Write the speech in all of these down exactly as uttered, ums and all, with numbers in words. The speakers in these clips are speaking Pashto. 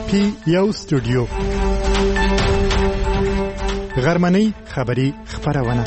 پی یو سټوډیو غرمنۍ خبری خبرونه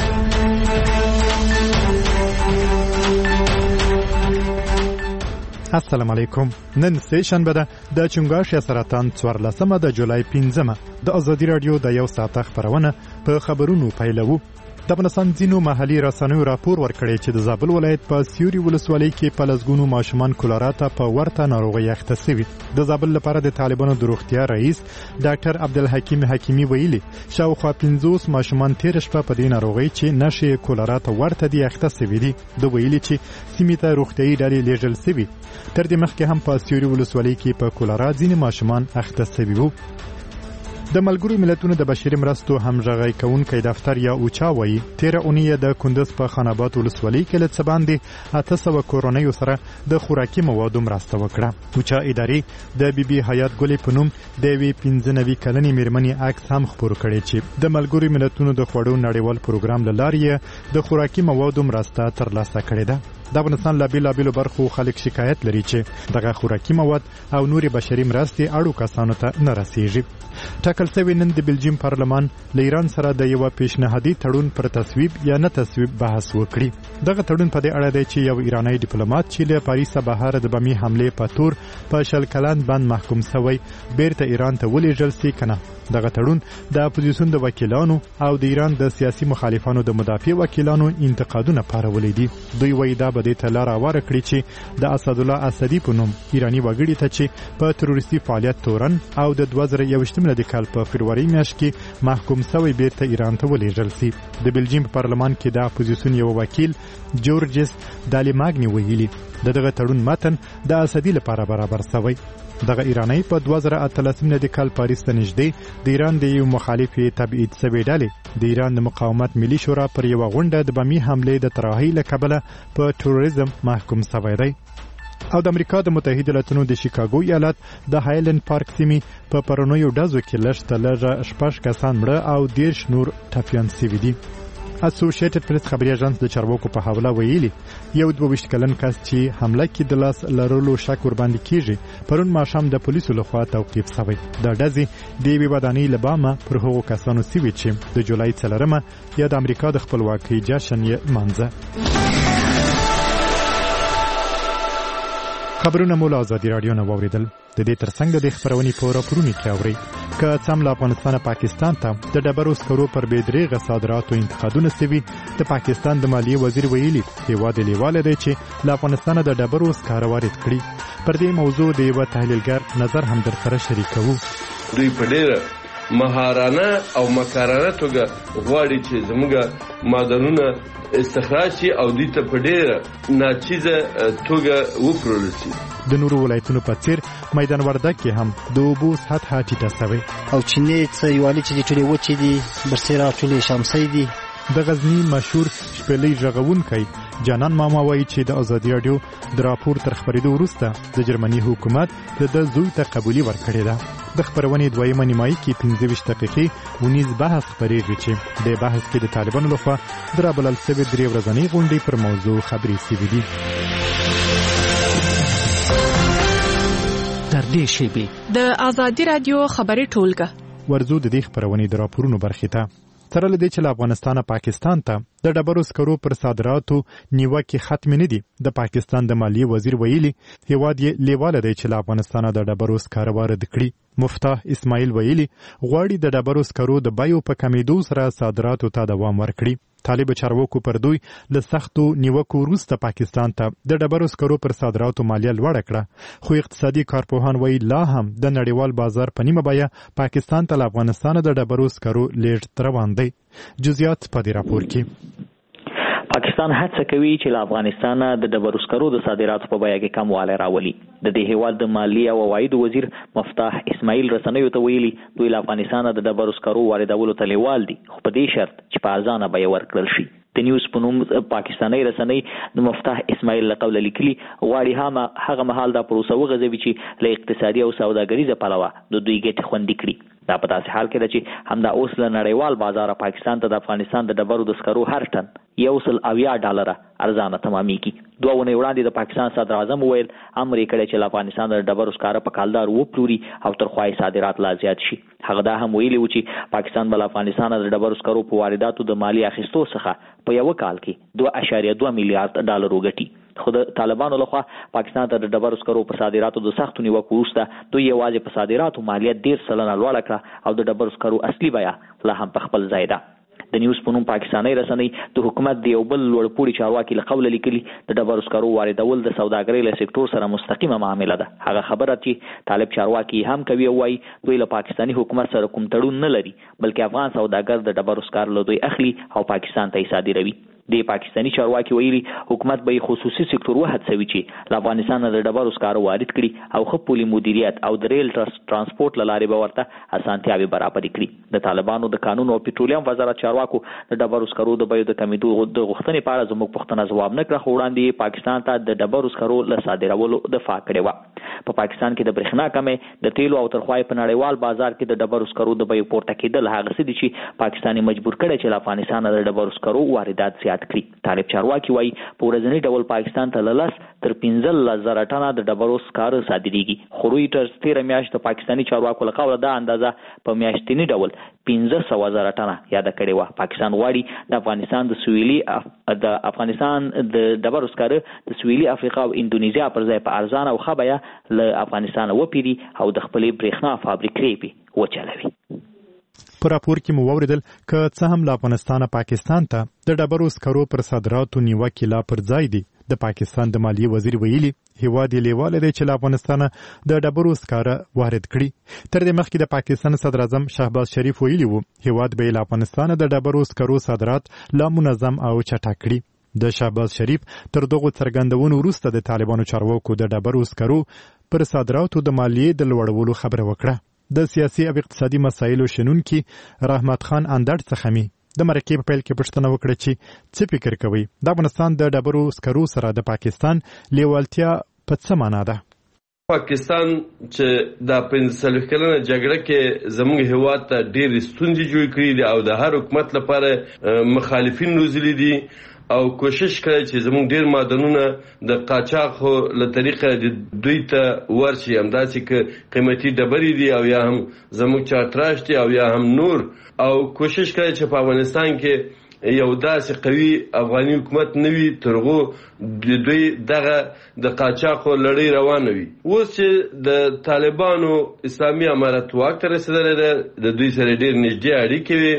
السلام علیکم. نن سه شنبه ده د چنګاش سرطان څوارلسمه د جولای پنځمه د ازادي رادیو د یو ساعت خبرونه په خبرونو پیلوو. د افغانستان ځینو محلي رسنیو راپور ورکړی چې د زابل ولایت په سیوري ولسوالۍ کې په لسګونو ماشومان کولرا ته په ورته ناروغۍ اخته شوي. د زابل لپاره د طالبانو د روغتیا رئیس ډاکټر عبدالحکیم حکیمي ویلي شاوخوا پنځوس ماشومان تیر شپه په دې ناروغۍ چې نښې کولرا ته ورته دي اخته شوي دي. د ویلي چې سیمې ته روغتیايي ډلې لیږل شوي. تر دې مخکې هم په سیوري ولسوالۍ کې په کولرا ځینې ماشومان اخته شوي وو. د ملګرو ملتونو د بشري مرستو همغږي کوونکی دفتر یا اوچا وایي تیره اونۍ د کندز په خان آباد ولسوالۍ کې له څه باندې اته سوه کورنیو سره د خوراکي موادو مرسته وکړه. اوچا ادارې د بي بي حیات ګلې په نوم د یوې پنځه نوي کلنې مېرمنې عکس هم خپور کړی چې د ملګرو ملتونو د خوړو نړیوال پروګرام له لارې د خوراکي موادو مرسته ترلاسه کړې ده. د افغانستان له بیلابیلو برخو خلک شکایت لري چې دغه خوراکي مواد او نوري بشري مرستې اړو کسانو ته نه رسیږي. ټاکل شوی نن د بلجیم پارلمان له ایران سره د یو پیشنهادي تړون پر تصویب یا نه تصویب بحث وکړي. دغه تړون په دې اړه دی چې یو ایرانی ډیپلوماټ چې له پاریس بهر د بمي حمله په تور په شل کلن باندې محکوم شوی بیرته ایران ته ولېږل شي کنه. دغه تړون د اپوزیسیون د وکیلانو او د ایران د سیاسي مخالفانو د مدافع وکیلانو انتقادونه پارولې دي. دوی وایي دا به د لار اواره کړی چې د اسد الله اسدی په نوم ایرانی وګړي ته چې په تروریستي فعالیت تورن او د دوه زره یوویشتم د کال په فروری میاشت کې محکوم شوی بیرته ایران ته ولېږل شي. د بلجیم په پارلمان کې د اپوزیسیون یو وکیل جورجس دالیماګنی ویلي د دغه تړون متن د اسدی لپاره برابر شوی. دغه ایرانی په دوه زره اتلسم د کال پاریس ته نږدې د ایران د یو مخالف تبعید شوی ډلې د ایران د مقاومت ملي شورا پر یو غونډه د بمي حمله د طرحې له کبله په تروریزم محکوم شوی دی. او د امریکا د متحده ایالاتونو د شیکاګو ایالت د هایلند پارک سیمې په پرونیو ډزو کې لږ تر لږه شپږ کسان مړه او دېرش نور ټپیان شوي دي. اسوسییټډ پریس خبري اژانس د چارواکو په حواله ویلي یو دوه ویشت کلن کس چې حمله کې د لاس لرلو شک ور باندې کیږي پرون ماښام د پولیسو لخوا توقیف شوی. د ډزې د یوې ودانۍ له بامه پر هغو کسانو شوي چې د جولای څلورمه یا د امریکا د خپلواکۍ جشن یې لمانځه. خبرونه مو له ازادي راډیو نه واوریدل. د دې ترڅنګ د خبرونې په راپورونو کې اورئ که سم له افغانستانه پاکستان ته د ډبرو سکرو پر بې دریغه صادراتو انتقادونه شوي. د پاکستان د مالیې وزیر ویلي هېواد یې لیواله دی چې له افغانستانه د ډبرو سکاره وارد کړي. پر دې موضوع د یوه تحلیلګر نظر هم درسره شریکوو. دوی په ډېره مهارانه او مکارانه توګه غواړي چې زموږ معدنونه استخراج شي او دوی ته په ډېره ناچیزه توګه وپلورل شي. د نورو ولایتونو په څیر میدان وردګ کې هم د اوبو سطحه ټیټه شوې او چینې څه یوالي چې د ټولې وچې دي برسېره ټولې شامسۍ دي. د غزنی مشهور شپېلۍ غږونکی جانان ماما وایي چې د ازادي راډیو د راپور تر خپرېدو وروسته د جرمني حکومت د ده زوی ته قبولي ورکړې ده. د خپرونې دویمه نیمایي کې پنځه ویشت دقیقې ونیز بحث خپرېږي چې د بحث کې د طالبانو لخوا د رابلل شوې درې ورځنۍ غونډې پر موضوع خبرې شوي دي. تر دې شیبې د ازادي راډیو خبري ټولګه ورزو د دې خبرونې د راپورونو برخې ته تر لدې چې له افغانستانه پاکستان ته د ډبرو سکرو پر صادراتو نیوکې ختم نه دي. د پاکستان د مالیې وزیر ویلي هیواد یې لیواله دی چې له افغانستانه د ډبرو سکاره وارد کړي. مفتاح اسماعیل ویلي غواړي د ډبرو سکرو د بیو په کمیدو سره صادراتو ته دوام ورکړي. طالب چارواکو پر دوی له سختو نیوکو وروسته پاکستان ته د ډبرو سکرو پر صادراتو مالیه لوړه کړه. خو اقتصادي کارپوهان وایي لا هم د نړیوال بازار په نیمه بیه پاکستان ته له افغانستانه د ډبرو سکرو لیږد روان دی. جزئیات په دې راپور کې. پاکستان هڅه کوي چې له افغانستانه د ډبرو سکرو د صادراتو په بیه کې کموالی راولي. د دې هیواد د مالیې او عوایدو وزیر مفتاح اسماعیل رسنیو ته ویلي دوی له افغانستانه د ډبرو سکرو واردولو ته لیوال دي خو په دې شرط چې په ارزانه بیه ورکړل شي. د نیوز په نوم پاکستاني رسنۍ د مفتاح اسماعیل له قوله لیکلي غواړي هغه مهال دا پروسه وغځوي چې له اقتصادي او سوداګریزه پلوه د دوی ګټې خوندي کړي. د دا په داسې حال کې ده چې همدا اوس له نړیوال بازاره پاکستان ته د افغانستان د ډبرو د سکرو هر ټن یو سل اویا ډالره ارزانه تمامېږي. دوه اونۍ وړاندې د پاکستان صدر اعظم وویل امر یې کړی چې له افغانستان د ډبرو سکاره په کالدار وپلوري او تر خوا یې صادرات لا زیات شي. هغه دا هم ویلي و چې پاکستان به له افغانستان د ډبرو سکرو په وارداتو د مالیې اخیستو څخه په یوه کال کې دوه اعشاریه دوه میلیارډ ډالر وګټي. خو د طالبانو لخوا پاکستان ته د ډبرو سکرو په صادراتو د سختو نیوکو وروسته دوی یوازې په صادراتو مالیه ډېر سلنه لوړه کړه او د ډبرو سکرو اصلي بیه لا هم په خپل ځای ده. د نیوز په نوم پاکستاني رسنۍ د حکومت د یو بل لوړپوړي چارواکي له قوله لیکلي د ډبرو سکرو واردول د سوداګرۍ له سکتور سره مستقیمه معامله ده. هغه خبره چې طالب چارواکي هم کوي او وايي دوی له پاکستاني حکومت سره کوم تړون نه لري بلکې افغان سوداګر د ډبرو سکار له دوی اخلي او پاکستان ته یې صادروي. د پاکستاني چارواکي ویلي حکومت به خصوصي سکتور وهڅوي چې له افغانستان د ډبرو سکاره وارد کړي او ښه پولي مدیریت او د ریل ترانسپورت له لارې به ورته اسانتیاوې برابرې کړي. د طالبانو د قانون او پټرولیم وزارت چارواکو د ډبرو سکرو د بیو د کمیدو د غوښتنې په اړه زموږ پوښتنه ځواب نه کړه، خو وړاندې پاکستان ته د ډبرو سکرو له صادرولو دفاع کړې وه. په پاکستان کې د برېښنا کمې د تیلو او ترخوای په نړیوال بازار کې د ډبرو سکرو د بیو پورته کېدل هغه څه دي چې پاکستان مجبور کړی چې له افغانستان د ډبرو سکرو واردات زیات کړي. طالب چارواکي وایي په ورځني ډول پاکستان ته له لس تر پنځلس زره ټنه د ډبرو سکاره صادریږي، خو رویټرز تېره میاشت د پاکستاني چارواکو له قوله دا اندازه په میاشتني ډول پنځه سوه زره ټنه یاده کړې وه. پاکستان غواړي د افغانستان د سویلي اف... د افغانستان د ډبرو سکاره د سویلي افریقا او اندونیزیا پر ځای په ارزانه او ښه بیه له افغانستان وپېري او د خپلې برېښنا فابریکې پې وچلوي. په راپور کې مو واوریدل که څه هم له افغانستانه پاکستان ته د ډبرو سکرو پر صادراتو نیوکې لا پر ځای دي. د پاکستان د مالیې وزیر ویلي هیواد یې لیواله دی چې له افغانستانه د ډبرو سکاره وارد کړي. تر دې مخکې د پاکستان صدر اعظم شهباز شریف ویلي و هیواد به له افغانستانه د ډبرو سکرو صادرات لا منظم او چټک کړي. د شهباز شریف تر دغو څرګندونو وروسته د طالبانو چارواکو د ډبرو سکرو پر صادراتو د مالیې د لوړولو خبره وکړه. د سیاسي او اقتصادي مسایلو شنونکي رحمت خان اندړ څخه می د مرکې په پیل کې پوښتنه وکړه چې څه فکر کوي د افغانستان د ډبرو سکرو سره د پاکستان لیوالتیا په څه معنا ده. پاکستان چې د پنځه څلوېښت کلنه جګړه کې زموږ هېواد ته ډېرې ستونزې جوړې کړي دي او د هر حکومت لپاره مخالفین روزلي دي او کوشش کوي چې زموږ ډېر معدنونه د قاچاقو له طریقه دوی ته ورشي، همداسې که قیمتي ډبرې دي او یا هم زموږ چارتراش دي او یا هم نور، او کوشش کوي چې په افغانستان کې یو داسې قوي افغاني حکومت نه وي تر هغو د دوی دغه د قاچاقو لړۍ روانه وي. اوس چې د طالبانو اسلامي امارت واک ته رسېدلی ده د دوی سره ډېر نږدې اړیکې وي.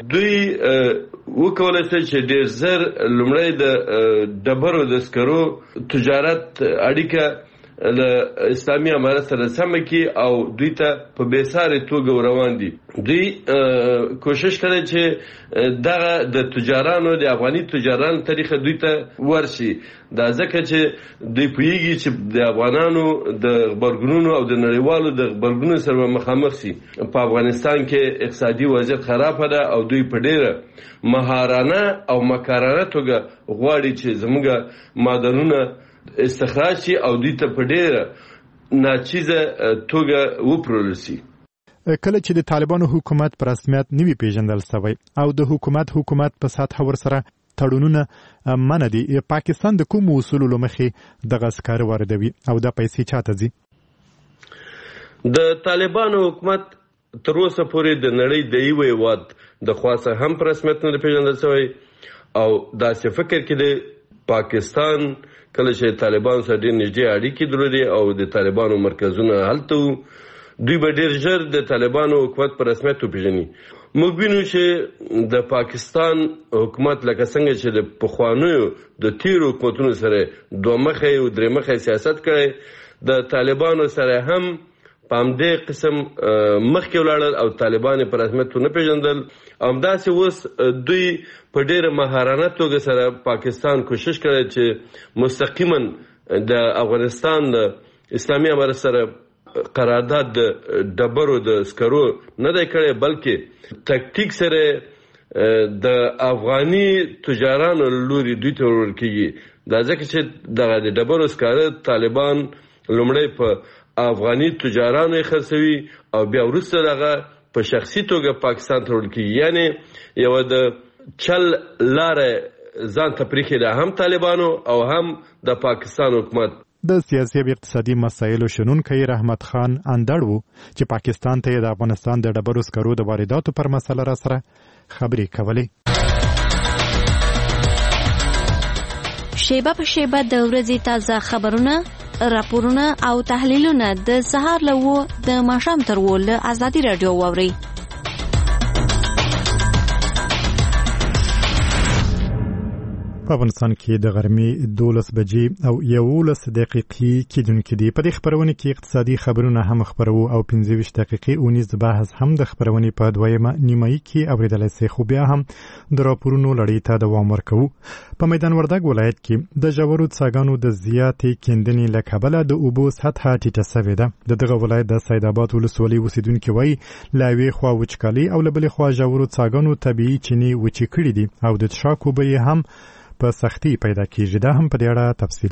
دوی وکولی شي چې ډېر زر لومړی د ډبرو د سکرو تجارت اړیکه له اسلامي امارت سره سمه کړي او دوی ته په بېسارې توګه روان دي. دوی کوشش کوي چې دغه د تجارانو د افغاني تجارانو طریقه دوی ته ورشي. دا ځکه چې دوی پوهېږي چې د افغانانو د غبرګونونو او د نړیوالو د غبرګونونو سره مخامخ شي. په افغانستان کې اقتصادي وضعیت خرابه ده او دوی په ډېره مهارانه او مکارانه توګه غواړي چې زموږ معدنونه استخراج شي او دوی ته په ډېره ناچیزه توګه وپلورل شي. کله چې د طالبانو حکومت په رسمیت نه وي پیژندل شوی او د حکومت حکومت په سطح ورسره تړونونه منع دي، پاکستان د کومو اصولو له مخې دغه سکاره واردوي او دا پیسې چاته ځي؟ د طالبانو حکومت تر اوسه پورې د نړۍ د یوه هېواد د خوا څخه هم په رسمیت نه دی پیژندل شوی او داسې فکر کې دی پاکستان کله چې طالبانو سره ډېر نږدې اړیکې درلودې او د طالبانو مرکزونه هلته وو، دوی به ډېر ژر د طالبانو حکومت په رسمیت وپېژني. موږ وینو چې د پاکستان حکومت لکه څنګه چې د پخوانیو د تیرو حکومتونو سره دوه مخی او درې مخی سیاست کړی، د طالبانو سره هم په همدې قسم مخکې ولاړل او طالبان یې په رسمیت ونه پېژندل. همداسې اوس دوی په ډېره مهارانه توګه سره پاکستان کوشش کړی چې مستقیما د افغانستان د اسلامي امارت سره قرارداد د ډبرو د سکرو نه دی کړی، بلکې تکتیک سره د افغاني تجارانو له لوري دوی ته ورکول کېږي. دا ځکه چې دغه د ډبرو سکاره طالبان لومړی په افغاني تجارانو یې خرڅوي او بیا وروسته دغه په شخصي توګه پاکستان ته وړل کیږي. یعنی یو د چل لاره ځان ته پریښې ده هم طالبانو او هم د پاکستان حکومت. د سیاسي او اقتصادي مسایلو شنونکی رحمت خان اندړ وو چې پاکستان ته د افغانستان د ډبرو سکرو د وارداتو پر مسله را سره خبرې کولې. شیبه په شیبه د ورځې تازه خبرونه، راپورونه او تحلیلونه د سهار له وو د ماښام تر وو له ازادي راډیو واورئ. په افغانستان کې د غرمې دولس بجې او یولس دقیقې کېدونکې دي. په دې خبرونه کې اقتصادي خبرونه هم خبرو او پنځه ویشت دقیقې اونیز بحث هم د خبرونې په دویمه نیمایي کې اورېدلی سي، خو بیا هم د راپورونو لړۍ ته دوام ورکوو. په میدان وردګ ولایت کې د ژورو څاګانو د زیاتې کیندنې له کبله د اوبو سطحه ټیټه سوې ده. د دغه ولایت د سیدآباد ولسوالۍ اوسېدونکي وایي له یوې خوا وچکالي او له بلې خوا ژورو څاګانو طبیعي چینې وچې کړي دي او د څښاک اوبه یې هم په سختي پیدا کیږي. دا هم په دې اړه تفصیل.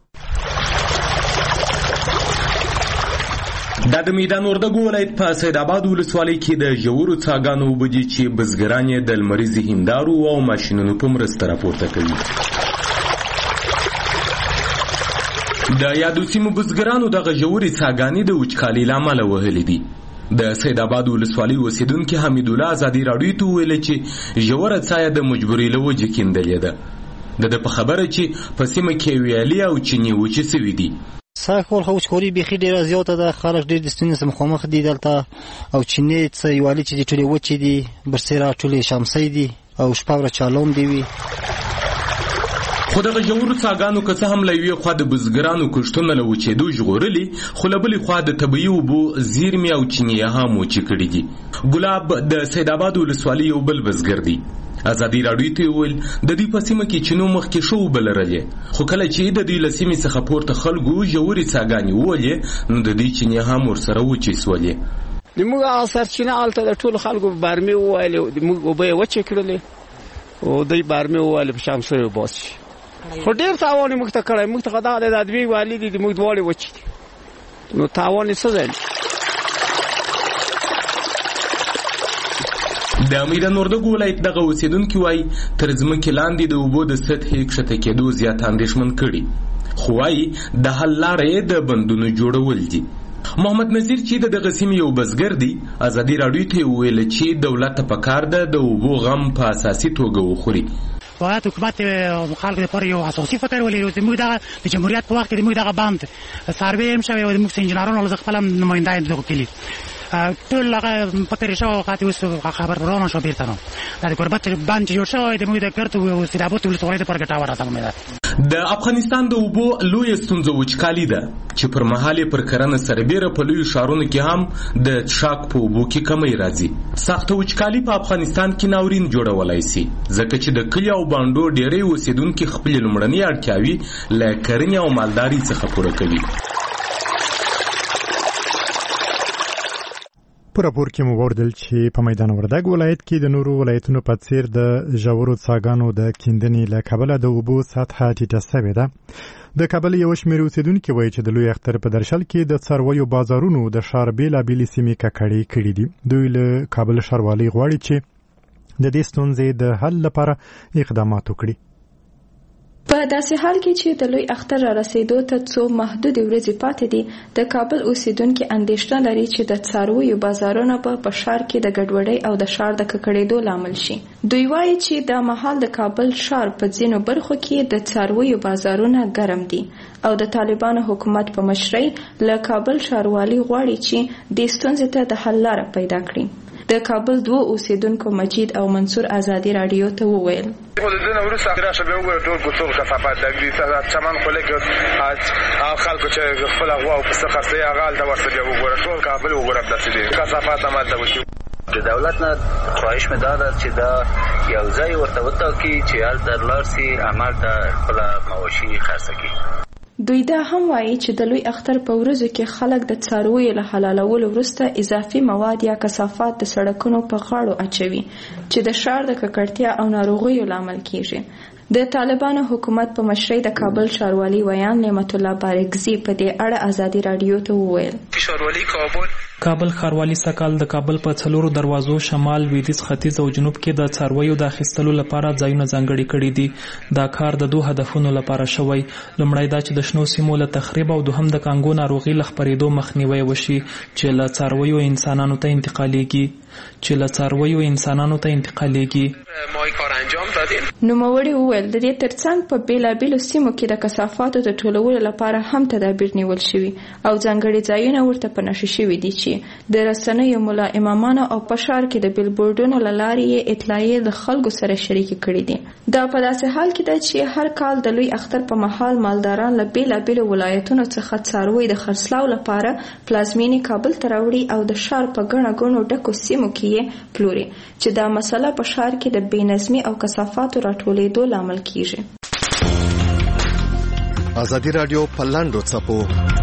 دا د میدان وردګ ولایت په سیدآباد ولسوالۍ کې د ژورو څاګانو اوبه دي چې بزګران یې د لمریزې هندارو او ماشینونو په مرسته راپورته کوي. د یادو سیمو بزګرانو دغه ژورې څاګانې د وچکالۍ له امله وهلې دي. د سیدآباد ولسوالۍ اوسېدونکي حمیدالله ازادي راډیو ته وویل چې ژوره څاه د مجبورۍ له وجې کیندلې ده. د ده په خبره چې په سیمه کې ویالې او چینې وچې سوي دي. څاه کول خو وچکالي بیخي ډېره زیاته ده. خلک ډېر د ستونزې سره مخامخ دي دلته، او چینې څه ویالې چې دي ټولې وچې دي، برسېره ټولې شمسی دي او شپه ورځ چالان دي وي. خو دغه ژورو څاګانو که څه هم له یوې خوا د بزګرانو کښتونه له وچېدو ژغورلي، خو له بلې خوا د طبیعي اوبو زیرمې او چینې هم وچې کړي دي. ګلاب د سیدآباد ولسوالۍ یو بل بزګر دی. ازادي راډیو ته ویل د دې په سیمه کې چینو مخکې شو اوبه لرلې، خو کله چې د دې له سیمې څخه پورته خلکو ژورې څاګانې وولې نو د دې چینې هم ورسره وچې سولې. زموږ هغه سرچینه هلته د ټولو خلکو بارمې وویلې، موږ اوبه یې وچې کړلې او دوی بارمې وویلې په شمسو یې وباسي. خو ډېر تاوان یې موږ ته کړی. موږ ته خو دغه د ادبي والي دي، موږ دواړې وچې دي، نو تاوان یې څه دی؟ د میدان وردګ ولایت دغه اوسېدونکي وایي تر ځمکې لاندې د اوبو د سطحې کښته کېدو زیات اندېښمن کړي، خو وایي د حل لاره یې د بندونو جوړول دي. محمد نذیر چې د دغه سیمې یو بزګر دی، ازادي راډیو ته وویل چې دولت ته پکار ده د اوبو غم په اساسي توګه وخوري. وايات حکومت خلکو لپاره یو اساسي فکر ولري. زموږ دغه د جمهوریت په وخت کې زموږ دغه بند سروې هم شوی او زموږ انجنیرانو له خپل نماینده دغه کلی ټول هغه فکر شو خاطر اوس خبرونه شو بیرته نو د قربت بند جوړ شوی د موږ د کرت او سیدآباد ولسوالۍ لپاره ګټور راځم ده. د افغانستان د اوبو لوی ستونزه وچکالي ده چې پر مهال پر کرنه سربېره په لوی ښارونو کې هم د څښاک په اوبو کې کمی راځي. سخته وچکالي په افغانستان کې ناورین جوړولای شي ځکه چې د کلي او باندو ډېری اوسېدونکي خپلې لومړنۍ اړتیاوې له کرنې او مالدارۍ څخه پوره کوي. په راپور کې مو وردل چې په میدان وردګ ولایت کې د نورو ولایتونو په څیر د ژورو څاګانو د کیندنې له کبله د اوبو سطحه ټیټه سوې ده. د کابل یو شمېر اوسېدونکي وایي چې د لوی اختر په درشل کې د څارویو بازارونو د ښار بېلابېلې سیمې ککړې کړي دي. دوی له کابل ښاروالۍ غواړي چې د دې ستونزې د حل لپاره اقدامات وکړي. په داسې حال کې چې د لوی اختر را رسیدو ته څو محدود ورځې پاتې دي، د کابل اوسیدونکو اندېښنه لري چې د څارویو بازارونه به په ښار کې د ګډوډۍ او د ښار د ککړېدو لامل شي. دوی وایي چې دا مهال د کابل ښار په ځینو برخو کې د څارویو بازارونه ګرم دي او د طالبانو حکومت په مشرۍ له کابل ښاروالۍ غواړي چې دې ستونزې ته د حل لاره پیدا کړي. د کابل دوه اوسیدونکو مجید او منصور ازادي راډیو ته وویل خو د دې وروسته راشه به وګورئ ټول کوڅو کثافات د چمن خو لکه خلکو چې خپل غوا او پسه خرڅوي هغه هلته ورته وګورئ ټول کابل وګورئ داسې دي کثافات همالته وشي. د دولت نه خواهش مې دا ده چې دا یو ځای ورته وټاکي چې هلته لاړ شي همالته خپله مواشي خرڅه کړي. دوی دا هم وایي چې د لوی اختر په ورځو کې خلک د څارویو له حلالولو وروسته اضافي مواد یا کثافات د سړکونو په غاړو اچوي چې د ښار د ککړتیا او ناروغیو لامل کیږي. د طالبانو حکومت په مشرۍ د کابل ښاروالۍ ویان نعمت الله بارګزي په دې اړه ازادي راډیو ته وویل ښاروالۍ کابل کابل ښاروالي سږکال د کابل په څلورو دروازو شمال، لویدیځ، ختیځ او جنوب کې د څارویو د اخیستلو لپاره ځایونه ځانګړي کړي دي. دا کار د دوه هدفونو لپاره شوی. لومړی دا چې د شنو سیمو له تخریب او دوهم د کانګو ناروغي له خپرېدو مخنیوی وشي چې له څارویو انسانانو ته انتقالیږي چې له څارویو انسانانو ته انتقالیږي. ما کار انجام دادیم. نوموړي وویل د دې ترڅنګ په بیلابیلو سیمو کې د کثافاتو د ټولولو لپاره هم تدابیر نیول شوي او ځانګړي ځایونه ورته په نښه شوي دي چې د رسنیو ملا امامانو او په ښار کې د بیلبورډونو له لارې یې اطلاعیې د خلکو سره شریکې کړي دي. دا په داسې حال کې ده چې هر کال د لوی اختر په مهال مالداران له بیلابیلو ولایتونو څخه څاروي د خرڅلاو لپاره پلازمینې کابل ته راوړي او د ښار په ګڼه ګڼو ډکو سیمو کې یې پلوري چې دا مسله په ښار کې د بېنظمي او کثافاتو راټولېدو لامل کیږي. ازادي رادیو په لاندو څپو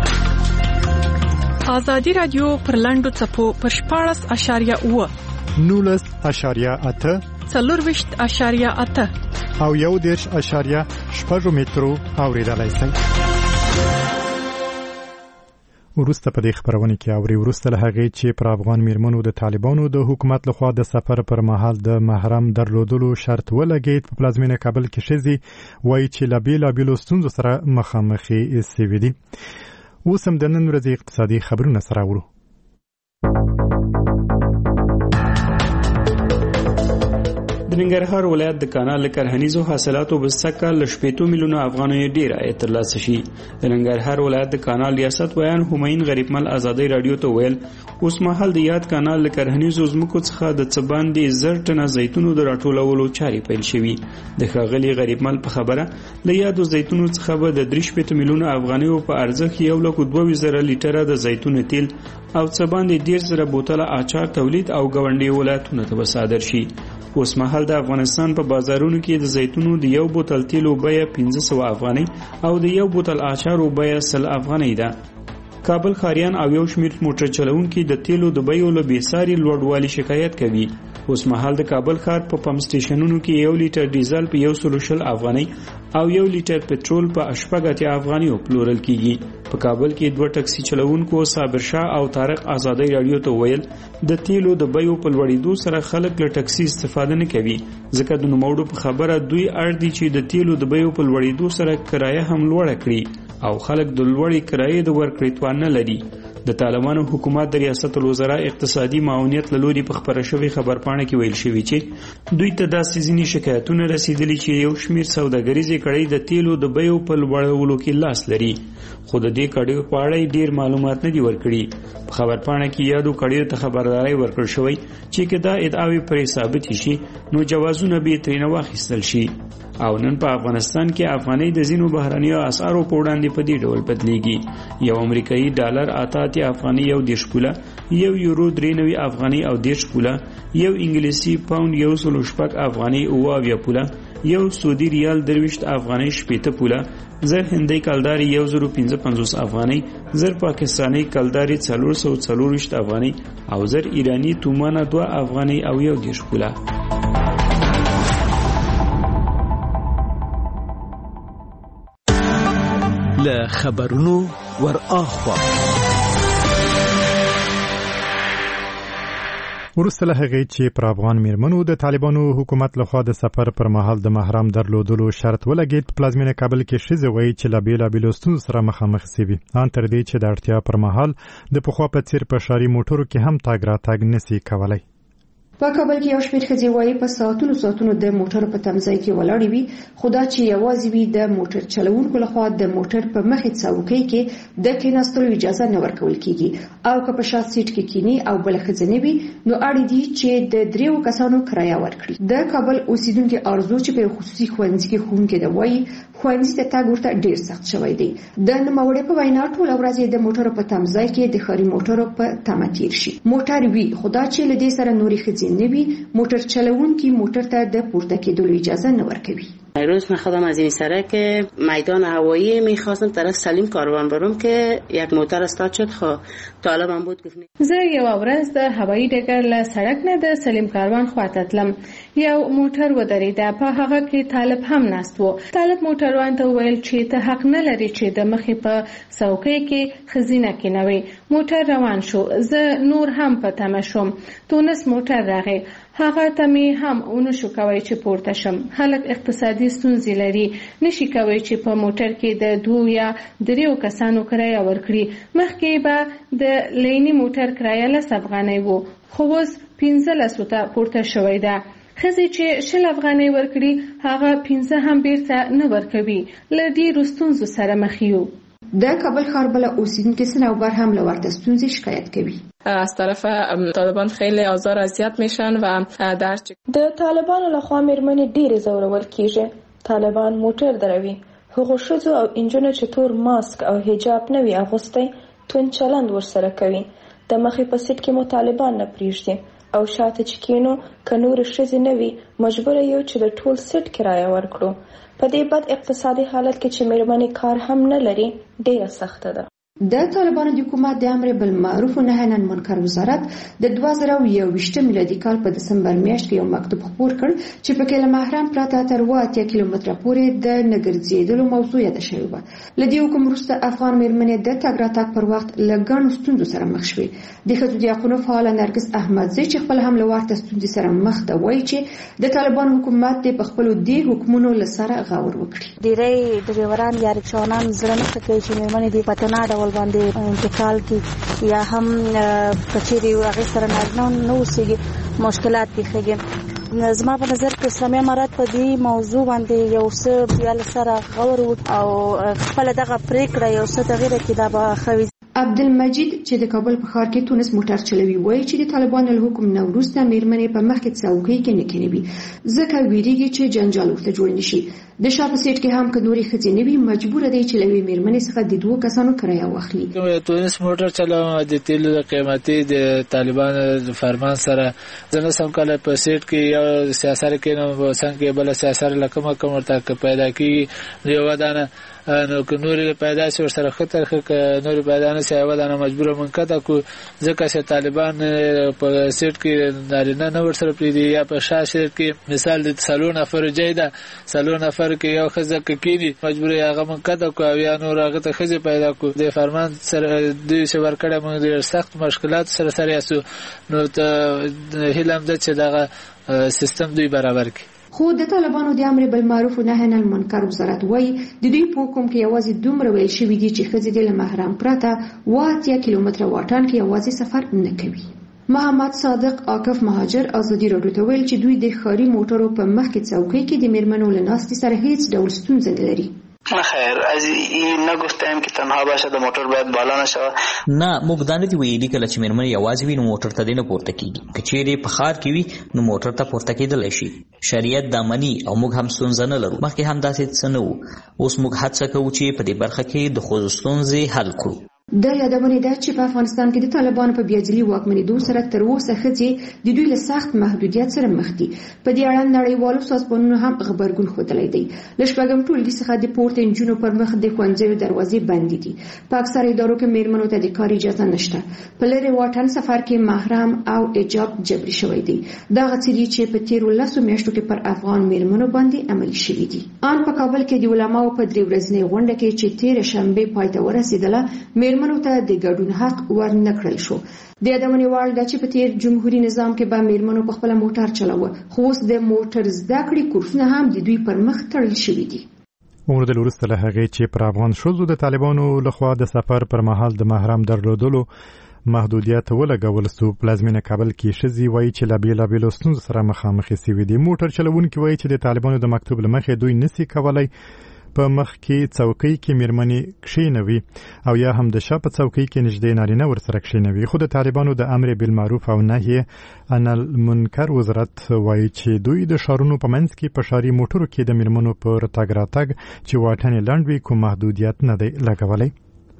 ازادي رادیو پر لاندو څپو پر شپاړس اشاریه اوه نولس اشاریه اته څلورویشت اشاریه اته او یو دېرش اشاریه شپږ مترو اورېدلای شئ. وروسته په دې خبرونه کې اوري وروسته له هغې چې پر افغان میرمنو د طالبانو د حکومت لخوا د سفر پر مهال د محرم درلودلو شرط ولګېد. په پلازمینه کابل کې ښځې وایي چې له بېلابېلو ستونزو سره مخامخې سوي دي. اوس هم د نن ورځې اقتصادي خبرونه سره اورو. د ننګرهار ولایت د کانال کرهنیزو حاصلاتو بسکه ل شپږ میلیونه افغانۍ ډیر عاید ترلاسه شي. د ننګرهار ولایت د کانال ریاست ویان همین غریبمل ازادي رادیو ته ویل اوس مهال د یاد کانال کرهنیزو زمکو څخه د څباندې زر ټنه زیتونو د راټولولو چارې پیل شوي. د ښاغلي غریبمل په خبره له یادو زیتونو څخه به د درې شپږ میلیونه افغانۍ په ارزښت یو لک دوه زره لیټره د زیتون تیل او څباندې ډیر زره بوتله اچار تولید او ګاونډي ولایتونو ته صادر شي. اوس مهال د افغانستان په بازارونو کې د زیتونو د یو بوتل تیلو بیه پنځه سوه افغانۍ او د یو بوتل اچارو بیه سل افغانۍ ده. کابل ښاریان او یو شمېر موټر چلوونکي د تیلو د بیو له بېساري لوړوالي شکایت کوي. اوس مهال د کابل ښار په پمپ سټیشنونو کې یو لیټر ډیزل په یو سلو شل افغانۍ او یو لیټر پټرول په شپږ اتیا افغانۍ پلورل کیږي. په کابل کې دوه ټکسي چلوونکو صابر شاه او طارق ازادي رادیو ته ویل د تیلو د بیو په لوړېدو سره خلک له ټکسي استفاده نه کوي ځکه د نوموړو په خبره دوی اړ دي چې د تیلو د بیو په لوړېدو سره کرایه هم لوړه کړي او خلک د لوړې کرایې د ورکړې توان نه لري. د طالبانو حکومت د ریاست الوزرا اقتصادي معاونیت له لوري په خبره شوی خبرپاڼه کې ویل شوی چې دوی ته داسې ځینې شکایتونه رسیدلي چې یو شمېر سوداګریزې کړۍ د تیلو د بیو په لوړولو کې لاس لري خو د دې کړیو په اړه ډیر معلومات نه دي ورکړي. په خبرپاڼه کې یادو کړیو ته خبرداري ورکړل شوی چې کدا ادعاوې پرې ثابت شي نو جوازونه به ترې نه واخیستل شي. او نن په افغانستان کې افغانۍ د ځینو بهرنیو اسعارو په وړاندې په دې ډول بدلیږي. یو امریکایي ډالر اته اتیا افغانۍ یو دېرش پوله، یو یورو درې نوي افغانۍ او دېرش پوله، یو انګلیسي پاوند یو سلو شپږ افغانۍ اوه اویا پوله، یو سعودي ریال درویشت افغانۍ شپېته پوله، زر هندۍ کلداري یو زرو پنځه پنځوس افغانۍ، زر پاکستاني کلداري څلور سوه څلورویشت افغانۍ او زر ایراني تومانه دوه افغانۍ او یو دېرش پوله. له خبرونو ور اخوا وروسته له هغې چې پر افغان میرمنو د طالبانو حکومت لخوا د سفر پر مهال د محرم درلودلو شرط ولګېد. په پلازمینه کابل کې ښځې وایي چې له بېلابېلو ستونزو سره مخامخ سوي ان تر دې چې د اړتیا پر مهال د پخوا په څېر په ښاري موټرو کې هم تګ راتګ نسي کولی. په کابل کې یو شمېر ښځې وایي په ساعتونو ساعتونو د موټر په تمځای کې ولاړې وي خو دا چې یوازې وي د موټر چلوونکو لخوا د موټر په مخې څوکۍ کې د کېناستلو اجازه نه ورکول کیږي او که په شا سیټ کې کینی او بل ښځه نه وي نو اړ دي چې د دریو کسانو کرایه ورکړي. د کابل اوسیدونکو ارزو چې په خصوصي ښوونځي کې ښوونکي دی وایي ښوونځي ته تګ ورته ډیر سخت شوی دی. د نوموړي په وینا ټوله ورځ د موټر په تمځای کې د ښاري موټرو په تمه تیر شي. موټر وي خو دا چې له دې سره نورې ښځې نه وي موټر چلوونکي موټر ته د پورته کېدلو اجازه نه ورکوي. روز من خودم از این سرک میدان هوایی میخواستم طرف سلیم کاروان برم که یک موتر استاد شد. خو طالبم بود گفت زه یو ورځ د هوایی ډګر له سړک نه د سلیم کاروان خواته تلم یو موټر ودرېده، په هغه کې طالب هم ناست و. طالب موټروان ته وویل چې ته حق نه لري چې د مخې په څوکۍ کې ښځینه کېنوې. موټر روان شو، زه نور هم په تمه شوم. تونس موټر راغی، هغه ته مې هم ونشو کوی چې پورته شم. خلک اقتصادي ستونزې لري، نشي کوی چې په موټر کې د دوو یا دریو کسانو کرایه ورکړي. مخکې به د لیني موټر کرایه لس افغانۍ وو، خو اوس پنځلسو ته پورته شوی ده. ښځې چې شل افغانۍ ورکړي هغه پنځه هم بیرته نه ورکوي. له ډېرو ستونزو سره مخ یو. د کابل ښار بله اوسیدونکې صنوبر هم له ورته ستونزې شکایت کوي. از طرف طالبان خیلی آزار اذیت میشن و در د طالبانو لخوا میرمنې ډېرې ځورول کیږي. طالبان موټر دروي، هغو ښځو او انجونو چې تور ماسک او حجاب نه وي اغوستی توند چلند ورسره کوي. د مخې په سیټ کې مو طالبان نه پریږدي او شاته چې کینو که نورې ښځې نه وي مجبوره یو چې د ټول سیټ کرایه ورکړو. په دې بد اقتصادي حالت کې چې میرمنې کار هم نه لري ډیره سخته ده. د طالبانو د حکومت د امر بالمعروف و نهی عن المنکر وزارت د دوه زره او یوویشتم میلادي کال په دسمبر میاشت کې یو مکتوب خپور کړ چې پکې له محرم پرته تر اوه اتیا کیلومتره پورې د نه ګرځېدلو موضوع یاده شوې وه. له دې حکم وروسته افغان میرمنې د تګ راتګ پر وخت له ګڼو ستونزو سره مخ شوې. د ښځو د حقونو فعاله نرګس احمدزی چې خپل هم له ورته ستونزې سره مخ ده وایي چې د طالبانو حکومت د په خپلو دې حکمونو له سره غور وکړي. ډېری ډریوران یا رکشاوانان زړه نه ښه کوي چې میرمنې دې په تنه ډول باندې انتقال کی یا هم کچېری هغه سره نه نو اوسېږي مشکلات پیښیږي. زما په نظر کې اسلامي امارات په دې موضوع باندې یو څه بیا له سره غور وکړي او خپل دغه پریکړه یو څه تغییر کړي. دا به ښه وي. عبدالمجید چې د کابل په ښار کې تونس موټر چلوي وایي چې د طالبانو له حکم نه وروسته میرمنې په مخکې څوکۍ کې نه کېنوي ځکه ویریږي چې جنجال ورته جوړ نشي. د شا په سیټ کې هم که نورې ښځې نه وي مجبوره دی چې له یوې میرمنې څخه د دوو کسانو کرایه واخلي. تونس موټر چلوم د تیلو د قیمتي د طالبانو د فرمان سره زه نه سم کله په سیټ کې یو سیاسر کېنم څنګه بله سیاسر له کومه کوم ورته پیدا کېږي یوه دانه نو که نورې پیدا شي ورسره ښه ترخه که نورې پیدا نه شي یوه دانه مجبوره منقطع کړو ځکه چې طالبان په سیټ کې نارینه نه ورسره پرېږدي یا په شا سیټ کې مثال د څلور نفرو ځای ده څلور نفر کې یو ښځه که کېني مجبوره یې هغه منقطع کړو او یا نور هغه ته ښځې پیدا کړو. د فرمان سره دوی چې ورکړی موږ ډېر سخت مشکلاتو سره سره یاستو نو ته هیله هم ده چې دغه سیستم دوی برابر کړي. خو د طالبانو د امر بالمعروف و نهی عن المنکر وزارت وایي د دوی په حکم کې یوازې دومره ویل شوي دي چې ښځې د له محرم پرته اوه اتیا کیلومتره واټن کې یوازې سفر نه کوي. محمد صادق عاکف مهاجر ازادي راډیو ته ویل چې دوی د ښاري موټرو په مخکې څوکۍ کې د میرمنو له ناستې سره هیڅ ډول ستونزه نه لري. نه خیر از این نگفتیم که تنها باشه د موټر باید بالا نشوه. نه موږ دا نه دي ویلي کله چې میرمنې یوازې وي نو موټر ته دې نه پورته کېږي. که چیرې په ښار کې وي نو موټر ته پورته کېدلی شي. شریعت دا مني او موږ هم ستونزه نه لرو. مخکې هم داسې څه نه وو. اوس موږ هڅه کوو چې په دې برخه کې د ښځو ستونزې حل کړو. د یادونې ده چې په افغانستان کې د طالبانو په بیاځلي واکمنېدو سره تر اوسه ښځې د دوی له سخت محدودیت سره مخ دي. په دې اړه نړیوالو سازمانونو هم غبرګون ښودلی دی. له شپږم ټولګي څخه د پورته نجونو پر مخ د ښوونځیو دروازې بندې دي. په اکثره ادارو کې میرمنو ته د کار اجازه نشته. په لرې واټن سفر کې محرم او حجاب جبري شوی دی. دغه څه دي چې په تیرو لسو میاشتو کې پر افغان میرمنو باندې عملي شوي دي. ان په کابل کې د علماو په درې ورځنۍ غونډه کې چې تېره شنبې پای ته ورسېدله میرمنو ته د ګډون حق ور نه کړل شو. د یادونې وړ ده چې په تېر جمهوري نظام کې به میرمنو په خپله موټر چلاوه خو اوس د موټر زده کړې کورسونه هم د دوی پر مخ تړل شوي دي. وموندل وروسته له هغې چې پر افغان ښځو د طالبانو لخوا د سفر پر مهال د محرم درلودلو محدودیت ولګول سو. پلازمینه کابل کې ښځې وایي چې له بېلابېلو ستونزو سره مخامخ سوي دي. موټر چلوونکي وایي چې د طالبانو د مکتوب له مخې دوی نسي کولی په مخ کې څوکۍ کې میرمنې کښېنوي او یا هم د شا په څوکۍ کې نږدې نارینه ورسره کښېنوي. خو د طالبانو د امر بالمعروف او نهی عن المنکر وزارت وایي چې دوی د ښارونو په منځ کې په ښاري موټرو کې د میرمنو پر تګ راتګ چې واټن یې لنډ وي کوم محدودیت نه دی لګولی.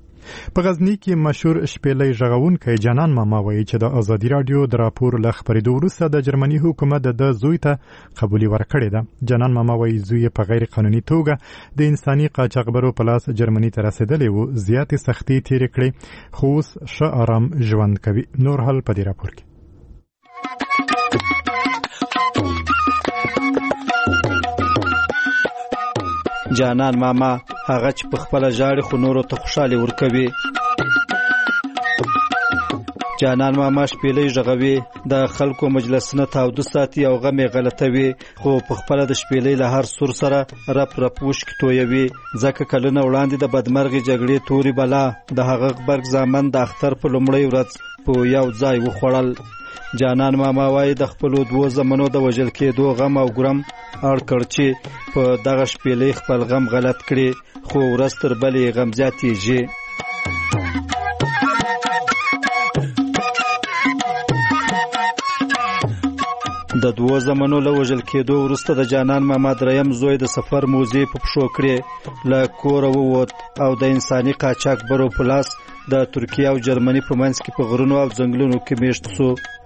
په غزني کې مشهور شپېلۍ غږونکی جانان ماما وایي چې د ازادي راډیو د راپور له خپرېدو وروسته د جرمني حکومت د زوی ته قبولي ورکړې ده. جانان ماما وایي زوی په غیر قانوني توګه د انساني قاچاقبرو په لاس جرمني ته رسېدلی و. زیاتې سختۍ تېرې کړې خو اوس ښه آرام ژوند کوي. نور حال په دې راپور کې. جانان ماما هغه چې په خپل ژاړي خو نورو ته خوشاله ورکوي. جانان ماما شپېلې ژغوي د خلکو مجلسونه تاوده ساتي او غمې غلطوي خو په خپل د شپېلې له هر سور سره رپ رپ وشک تویوي ځکه کلونه وړاندې د بدمرغي جګړې توري بلا د هغه غبرګ زامن د اختر په لومړۍ ورځ په یو ځای وخوړل. جانان ماما وایي د خپلو دوو زمنو د وژل کېدو غم او ګرم اړ کړ چې په دغه شپېلې خپل غم غلط کړي خو ورځ تر بلې غم زیاتېږي. د دوو زمنو له وژل کېدو وروسته د جانان ماما دریم زوی د سفر موزې په پښو کړې له کوره ووت او د انساني قاچاق برو په لاس د ترکیه او جرمني په منځ کې په غرونو او ځنګلونو کې میشت سو.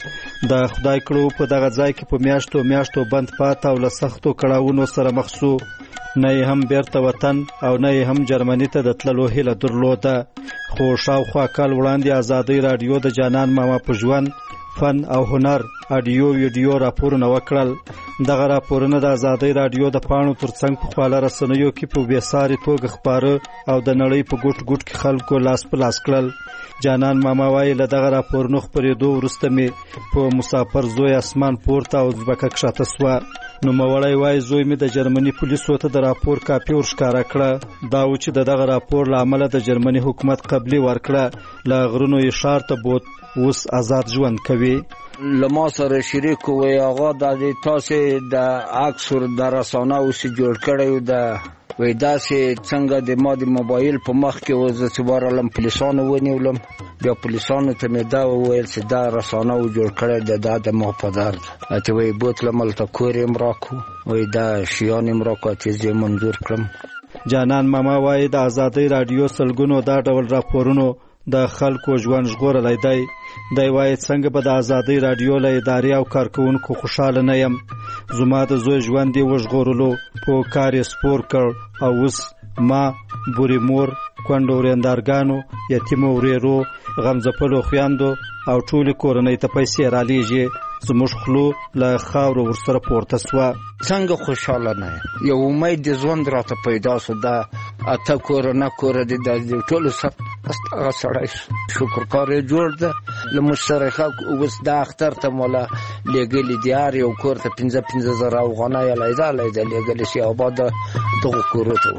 د خدای کړو په دغه ځای کې په میاشتو میاشتو بند پات او له سختو کړاوونو سره مخ سو. نه یې هم بیرته وطن او نه یې هم جرمني ته د تللو هیله درلوده. خو شاوخوا کال وړاندې ازادۍ راډیو د جانان ماما په ژوند فن او هنر اډیو ویډیو راپورونه وکړل. دغه راپورونه د ازادۍ راډیو د پاڼو ترڅنګ په خواله رسنیو کې په بېساري توګه خپاره او د نړۍ په ګوټ ګوټ کې خلکو لاس په لاس کړل. جانان ماما وایي له دغه راپورونو خپرېدو وروسته مې په مسافر زوی اسمان پورته او ځمکه کښته سوه. نوموړی وایي زوی مې د جرمني پولیسو ته د راپور کاپي ورښکاره کړه. دا و چې د دغه راپور له امله د جرمني حکومت قبلي ورکړه. له غرونو یې ښار ته بوت، اوس آزاد ژوند کوي. له ما سره شریک وی هغه د تاسې د عکس د رسانه اوسې جوړ کړی د وی داسې څنګه د ما د موبایل په مخ کې و زه چې ورغلم پولیسانو ونیولم. بیا پولیسانو ته مې دا وویل چې دا رسانه و جوړ کړی د دا د ما په درد چې وی بوتلم هلته کور یې م راکړو وی دا شیان یې م راکړو چې زه یې منظور کړم. جانان ماما وایي د ازادۍ راډیو سلګونو دا ډول راپورونو د خلکو ژوند ژغورلی دی. دی وایي څنګه به د ازادۍ راډیو له ادارې او کارکوونکو خوشحاله نه یم. زما د زوی ژوند یې وژغورلو، په کار یې سپور کړ او اوس ما، بورې مور، کونډو ورېندارګانو، یتیمو ورېرو، غمځپلو خویندو او ټولې کورنۍ ته پیسې رالیږي. زموږ خلو له خاورو ورسره پورته سوه. څنګه خوشحاله نه یم؟ یو امید د ژوند راته پیدا سو. دا اته کوره نه کوره دي د ټولو سره هغه سړی شکر کار یې جوړ ده. له موږ سره اوس دا اختر ته مولا لېږلي دي هر یو کور ته پنځه پنځه زره افغانۍ علیحده علیحده لېږلي چې آباد دغو کورو ته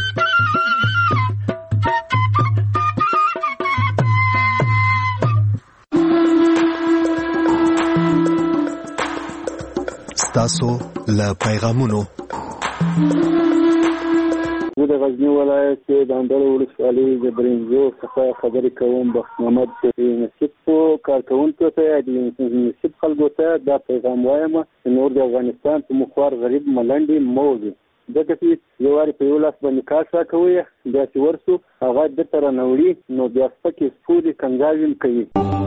ستاسو له پیغامونو. زه د غزني ولایت د اندړ ولسوالۍ د برنزو څخه خبرې کوم. بخت محمد نصیب کارکوونکو ته د نصیب خلکو ته دا پیغام وایم چې نور د افغانستان په مخوار غریب ملنډې مه وځي. ځکه چې یو وارې په یو لاس باندې کار راکوي داسې ورسو هغه درته رانوړي نو بیا سپکې سپورې کنګاوې هم کوي.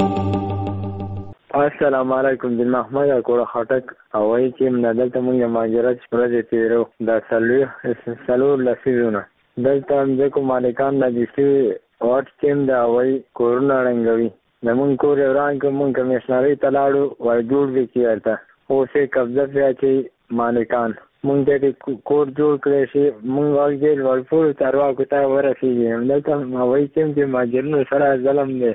السلام علیکم د محمد اکوړه خټک اوایي چې من دلته موږ د مهاجرت ورځې تېرو دا څلور څلور لسیزونه دلته مځکو مالکان د دې واټ ټیم د اوایي کورونه ړنګوي. زمونږ کور یې وران کړ، موږ کمیشنرۍ ته لاړو وایي جوړ دی چې هلته اوس یې قبضه پرې اچوي مالکان. موږ ته د کور جوړ کړی شي موږ وغږېل ورپورې چارواکو ته ورسېږي. دلته اوایي ټیم چې مهاجرینو سره ظلم دی.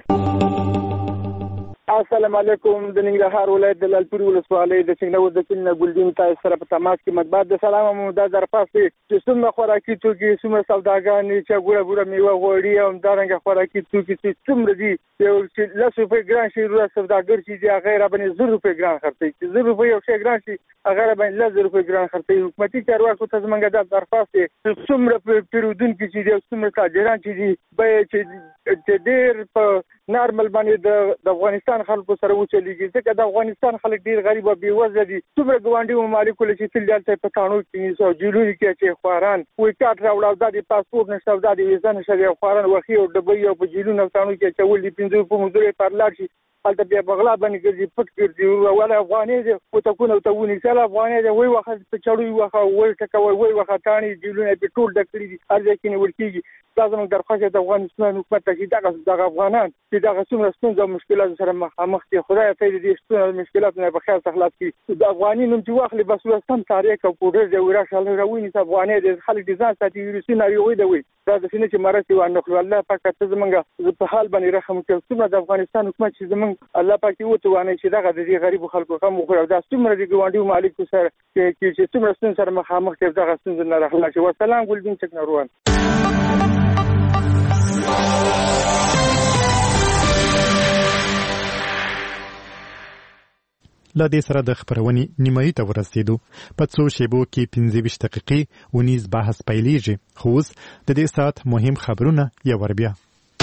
السلام علیکم. د ننګرهار ولایت د لالپورې ولسوالۍ د چنګنور د کلي نه ګلدین تاسو سره په تماس کې مطبوعات د سلام مو دا درپاستې چې څومره خوراکي توکي څومره سوداګانې چې ګوړه ګوړه میوه غوړي او همدارنګه خوراکي توکي چې څومره دي یو چې لس روپۍ ګران شي روه سوداګر چې دي هغه را باندې زر روپۍ ګران خرڅوي. چې زر روپۍ یو شی ګران شي هغه را باندې لس روپۍ ګران خرڅوي. حکومتي چارواکو ته زموږ دا درخواست دی چې څومره پیرودونکي چې دي او څومره تاجران چې دي باید چې ډېر په نارمل باندې د افغانستان خلکو سره وچلیږي. ځکه د افغانستان خلک ډېر غریب او بېوزله دي. څومره ګاونډي ممالکو له چې تل دلته په تاڼو کې نیسي او جیلونو کې اچوي خواران وایي کارت راوړه او دا د پاسپورټ نشته او دا د ویزه نشته دی او خواران وښي او ډبوي او په جیلونو او تاڼو کې اچول دي. پنځه روپۍ مزدورۍ پر لاړ شي هلته بیا بغلا باندې ګرځي پټ ګرځي ولا افغاني دي او تكون او تونی سره افغاني دي وای وخت په چړوي وخت وای ټکوي وای وخت تانی جیلونه په ټول د کړی دي ارزه کې ورکیږي لازم درخواست د افغانستان حکومت ته چې دغه افغانان چې دغه څومره ستونزې او مشکلات سره مخامخ دي خدای ته دې ستونزې مشکلات نه په خیر خلاص کړي د افغاني نوم چې واخلي بس وسم تاریخ او پوډر دی ورشل راویني چې افغاني د خلک دي ځان ساتي ویروسي ناروغي دی وي دا د سینې چې مرسته و نخلو الله پاک ته زمونږ په حال باندې رحم وکړي څومره د افغانستان حکومت چې زمونږ الله پاک یې وته وانه چې دغه د غریب خلکو هم وخوره دا څومره د ګوانډي مالک سره چې څومره ستونزې سره مخامخ دي دغه ستونزې نه راخلاصي والسلام ګلدین چک نروان لا دې سره د خبرونې نیمایي ته ورسېدو په څو شیبو کې پنځه ویشت دقیقې ونیز بحث پیلیږي خو اوس د دې ساعت مهم خبرونه یو ور بیا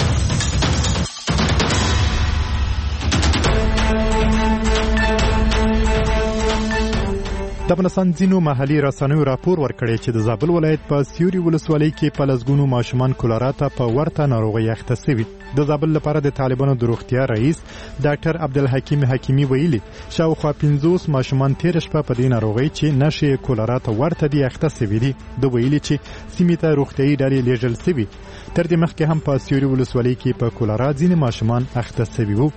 د افغانستان ځینو محلي رسنیو راپور ورکړی چې د زابل ولایت په سیوري ولسوالۍ کې په لسګونو ماشومان کولرا ته په ورته ناروغۍ اخته شوي د زابل لپاره د طالبانو د روغتیا رئیس ډاکټر عبدالحکیم حکیمي ویلي شاوخوا پنځوس ماشومان تیر شپه په دې ناروغۍ چې نښې کولرا ته ورته دي اخته شوي دي د ویلي چې سیمې ته روغتیایي ډلې لیږل شوي تر دې مخکې هم په سیوري ولسوالۍ کې په کولرا ځینې ماشومان اخته شوي وو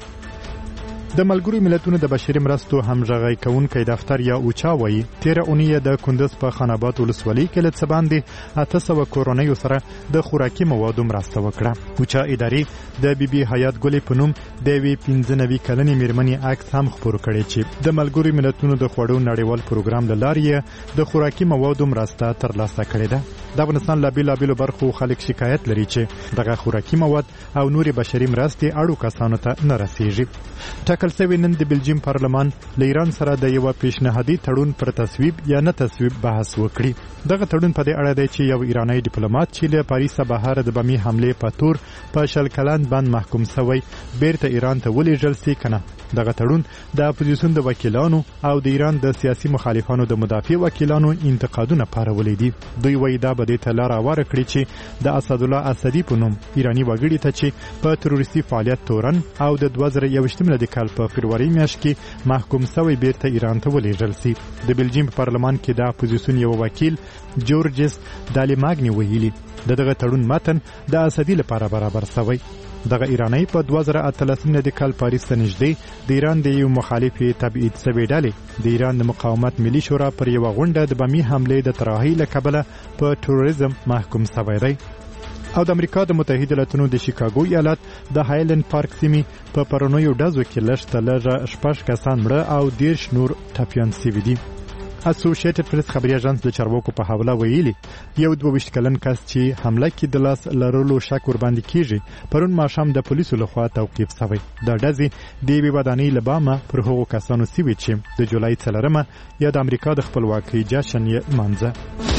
د ملګرو ملتونو د بشري مرستو همغږي کوونکی دفتر یا اوچا وایي تیره اونۍ د کندز په خان آباد ولسوالۍ کې له څه باندې اته سوه کورنیو سره د خوراکي موادو مرسته وکړه اوچا ادارې د بي بي حیات ګلې په نوم د یوې پنځه نوي کلنې میرمنې عکس هم خپور کړی چې د ملګرو ملتونو د خوړو نړیوال پروګرام له لارې د خوراکي موادو مرسته ترلاسه کړې ده د افغانستان له بیلابیلو برخو خلک شکایت لري چې دغه خوراکي مواد او نورې بشري مرستې اړو کسانو ته نه رسیږي ټاکل شوی نن د بلجیم پارلمان له ایران سره د یو پیشنهادي تړون پر تصویب یا نه تصویب بحث وکړي دغه تړون په دې اړه دی چې یو ایرانی ډیپلوماټ چې له پاریس بهر د بمي حمله په تور په شل کلن باندې محکوم شوی بیرته ایران ته ولېږل شي کنه دغه تړون د اپوزیسیون د وکیلانو او د ایران د سیاسي مخالفانو د مدافع وکیلانو انتقادونه پارولې دي دوی وایي دا به د تلار اوره کړی چې د اسد الله اسدی په نوم ایرانی وګړي ته چې په تروریستي فعالیت تورن او د دوه زره یوویشتم د کال په فروری میاشت کې محکوم شوی بیرته ایران ته ولېږل شي د بلجیم په پارلمان کې د اپوزیسیون یو وکیل جورجس دالیماګنی ویلي دغه تړون متن د اسدی لپاره برابر شوی دغه ایرانی په دوه زره اتلسم د کال پاریس ته نږدې د ایران د یو مخالف تبعید شوی ډلې د ایران د مقاومت ملي شورا پر یو غونډه د بمي حمله د طرحې له کبله په تروریزم محکوم شوی دی او د امریکا د متحده ایالاتونو د شیکاګو ایالت د هایلند پارک سیمې په پرونیو ډزو کې لږ تر لږه شپږ کسان مړه او دېرش نور ټپیان شوي دي اسوسییټډ پریس خبري اژانس د چارواکو په حواله ویلي یو دوه ویشت کلن کس چې حمله کې د لاس لرلو شک ور باندې کیږي پرون ماښام د پولیسو لخوا توقیف شوی د ډزې د یوې ودانۍ له بامه پر هغو کسانو شوي چې د جولای څلورمه یا د امریکا د خپلواکۍ جشن یې لمانځه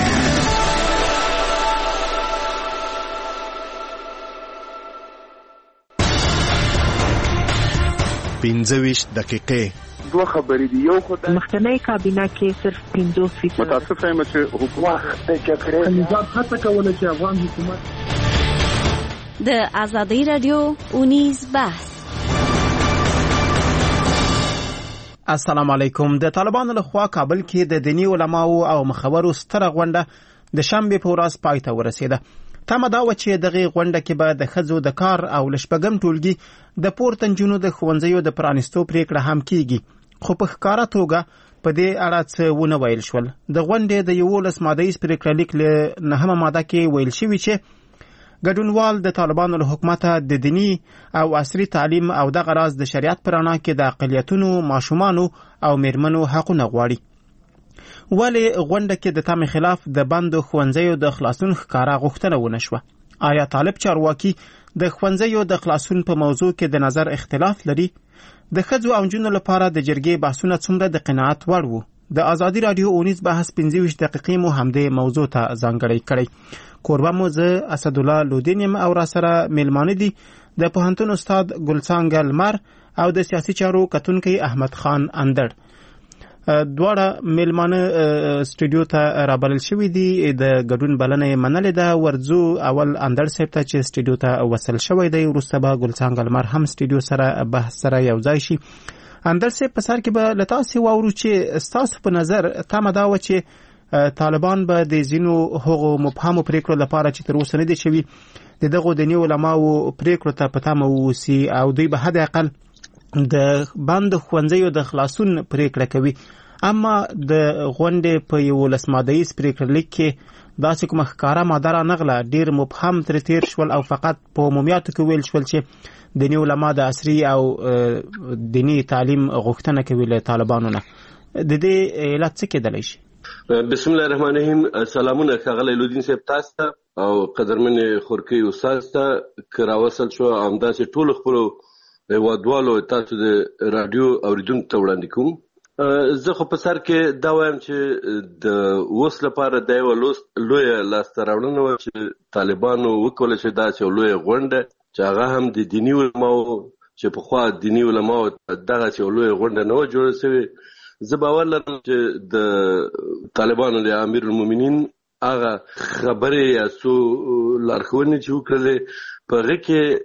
پنځه ویشت دقیقې دوه خبرې دي یو خو د مخکنی کابینه کې صرف پنځوس فیصد متاسفه یم چې حکومت د جګړې نظام هڅه کوله چې افغان حکومت د ازادي رادیو اونیز بحث السلام علیکم د طالبانو لخوا کابل کې د دینی علماو او مخورو ستره غونډه د شنبه په ورځ پای ته ورسېده تمه دا و چې دغه غونډه کې به د ښځو د کار او لشپږم ټولګي د پورته نجونو د ښوونځیو د پرانیستو پریکړه هم کیږي خو په ښکاره توګه په دې اړه څه ونه ویل شول د غونډې د یولس مادهیز پریکړه لیک له نهمه ماده کې ویل شوي چې ګډونوال د طالبانو له حکومته د دینی او عصري تعلیم او دغه راز د شریعت پر رڼا کې د اقلیتونو ماشومانو او میرمنو حقونه غواړي ولی غونډه کې د تم خلاف د بندو ښوونځیو د خلاصون ښکارا غوښتنه ونه شوه آیا طالب چارواکي د ښوونځیو د خلاصون په موضوع کې د نظر اختلاف لري د ښځو او نجونو لپاره د جرګې بحثونه څومره د قناعت وړ وو د ازادي رادیو اونیز بحث پنځه ویشت دقیقې مو همدې موضوع ته ځانګړی کړی کوربه مو زه اسدالله لودین یم او را سره میلمانه دي د پوهنتون استاد ګلڅانګه لمر او د سیاسي چارو کتونکی احمد خان اندړ دواړه میلمانه سټوډیو ته رابلل شوي دي د ګډون بلنه یې منلې ده. ورځو اول اندړ صاحب ته چې سټوډیو ته وصل شوی دی، وروسته به ګلڅانګه لمر هم سټوډیو سره بحث سره یو ځای شي. اندړ صاحب په سر کې به له تاسې واورو چې ستاسو په نظر تمه دا وه چې طالبان به د ځینو هغو مبهمو پرېکړو لپاره چې تر اوسه نه دي شوي د دغو دیني علماو پرېکړو ته په تمه واوسي او دوی به حد اقل د بند ښوونځیو د خلاصون پرېکړه کوي. اما د غونډې په یولس مادهیز پرېکړه لیک کې داسې کومه ښکاره ماده رانغله، ډېر مبهم ترې تېر شول او فقط په عمومیاتو کې ویل شول چې دیني علما د عصري او دیني تعلیم غوښتنه کوي له طالبانو نه. د دې علت څه کېدلی شي؟ بسم الله الرحمن الرحیم. سلامونه ښاغلی لودین صاحب تاسو ته او قدرمن خورکۍ استاد ته که راوصل شو همداسې ټولو خپلو هېوادوالو تاسو د راډیو اورېدونکو ته وړاندې کوم. زه خو په سر کې دا وایم چې د اوس لپاره دا یوه لویه لاسته راوړنه وه چې طالبانو وکولی شي داسې یو لویه غونډه چې هغه هم د دیني علماو چې پخوا دیني علماو دغسې یو لویه غونډه نه وه جوړه شوې. زه باور لرم چې د طالبانو د امیر المؤمنین هغه خبرې یا څو لارښوونې چې وکړلې په هغې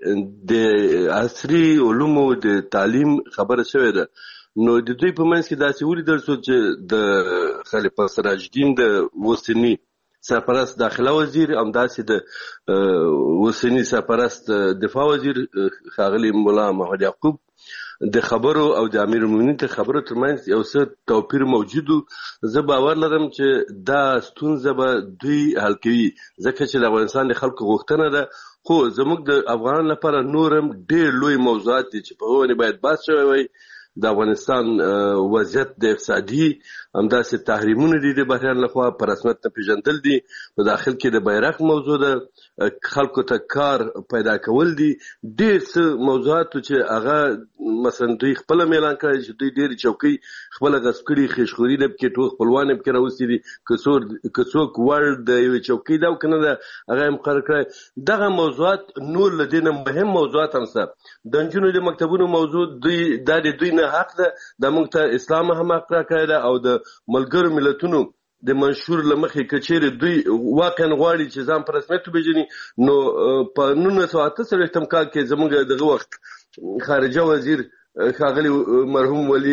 کې د عصري علومو د تعلیم خبره شوې ده. نو د دوی په منځ کې داسې ولیدل شو چې د خلیفه سراج الدین د اوسني سرپرست داخله وزیر همداسې د اوسني سرپرست دفاع وزیر ښاغلي ملا محمد یعقوب د خبرو او د امیر المؤمنین د خبرو ترمنځ یو څه توپیر موجود و. زه باور لرم چې دا ستونزه به دوی حل کوي ځکه چې د افغانستان د خلکو غوښتنه ده. خو زموږ د افغانانو لپاره نور هم ډېر لوی موضوعات دي چې په هغو باید بحث شوی وی. د افغانستان وضعیت د اقتصادي همداسې تحریمونه دي د بهران لخوا په رسمیت نه پېژندل دي، په داخل کې د بیرغ موضوع ده، خلکو ته کار پیدا کول دي، ډېر څه موضوعات چې هغه مثلا دوی خپله اعلان کړی چې دوی ډېرې چوکۍ خپله غصب کړي، خېشخوري نه پکې ټول خپلوان یې پکې راوستي دي، که څوک وړ د یوې چوکۍ ده او که نه ده هغه یې مقرر کړی. دغه موضوعات نور له دې نه مهم موضوعات هم شته. د نجونو د مکتبونو موضوع دوی دا د دوی نه حق ده، دا موږ ته اسلام هم حق راکړی ده او د ملګرو ملتونو د منشور له مخې که چیرې دوی واقعا غواړي چې ځان په رسمیت وپېژني نو په نولس سوه اته څلوېښتم کال کې زموږ دغه وخت خارجه وزیر ښاغلي مرحوم ولي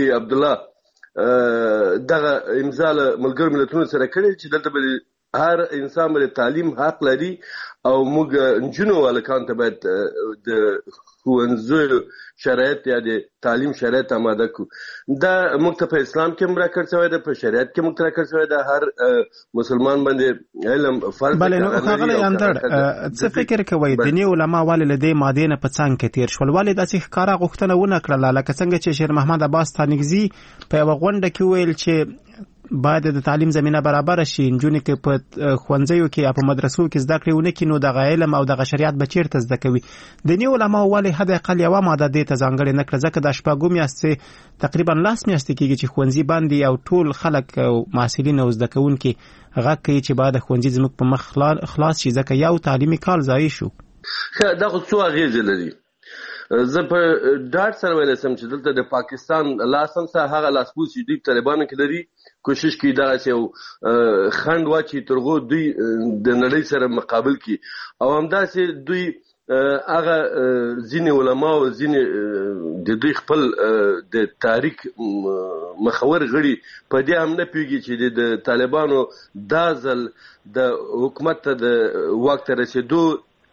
عبدالله دغه امضا له ملګرو ملتونو سره کړې چې دلته به هر انسان به د تعلیم حق لري او موږ نجونو هلکانو ته باید د ښوونځیو شرایط یا د تعلیم شرایط آماده کړو. دا موږ ته په اسلام کې هم راکړل شوی ده، په شریعت کې موږ ته راکړل شوی ده. هر مسلمان باندې علم فرض بله. نو ښاغلی اندړ څه فکر کوئ دیني علما ولې له دې مادې نه په څنګ کې تېر شول؟ ولې داسې ښکاره غوښتنه ونه کړله لکه څنګه چې شیر محمد عباس ستانکزي په یوه غونډه کې وویل چې باید د تعلیم زمینه برابره شي، نجونې که په ښوونځیو کې یا په مدرسو کې زده کړې ونه کړي نو دغه علم او دغه شریعت به چیرته زده کوي؟ دیني علماو ولې حد اقل یوه ماده دې ته ځانګړې نه کړه؟ ځکه دا شپږو میاشتې تقریبا لس میاشتې کېږي چې ښوونځي بند دي او ټول خلک او محصلین او زده کوونکي غږ کوي چې باید ښوونځي زموږ په مخ خلاص شي ځکه یو تعلیمي کال ضایع شو. دا خو څو اغېزې لري. زه په ډاډ سره ویلی شم چې دلته د پاکستان لاس هم سه هغه لاسپوڅ چې دوی طالبانو کې لري کوشش کوي دغسې یو خنډ واچوي تر هغو دوی د نړۍ سره مقابل کړي او همداسې دوی هغه ځینې علما او ځینې د دوی خپل د تاریخ مخور غړي په دې هم نه پوهېږي چې د طالبانو دا ځل د حکومت ته د واک ته رسېدو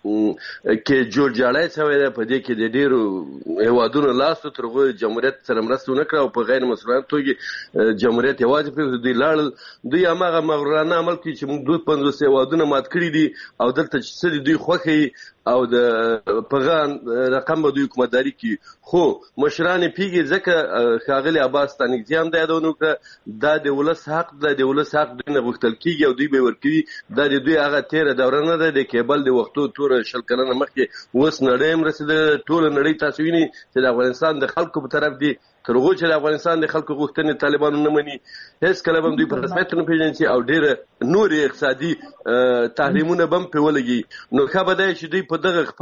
کې جوړ جاړی شوی دی. په دې کې د ډېرو هېوادونو لاس و تر هغو جمهوریت سره مرسته ونه کړه او په غیر مسؤلانه توګه جمهوریت یوازې پرېږدي. دوی لاړل، دوی هماغه مغرورانه عمل کوي چې موږ دوه پنځوس هېوادونه مات کړي دي او دلته چې څه دي دوی خوښوي او د په رقم به دوی حکومتداري کوي. خو مشران یې پوهېږي ځکه ښاغلي عباس ستانکزي هم دا یادونه وکړه دا د ولس حق ده، د ولس حق دوی نه غوښتل کېږي او دوی به یې ورکوي. دا د دوی هغه تېره دوره نه ده د کیبل د وختو توره شل کلنه مخکې اوس نړۍ هم رسېدلې. ټوله نړۍ تاسو وینئ چې د افغانستان د خلکو په طرف دي تر هغو چې د افغانستان د خلکو غوښتنې طالبانو نه مني هېڅکله به هم دوی په رسمیت نه پېژني چې او ډېره نورې اقتصادي تحریمونه به هم پرې ولګي. نو ښه به دا چې دوی په دغه خپل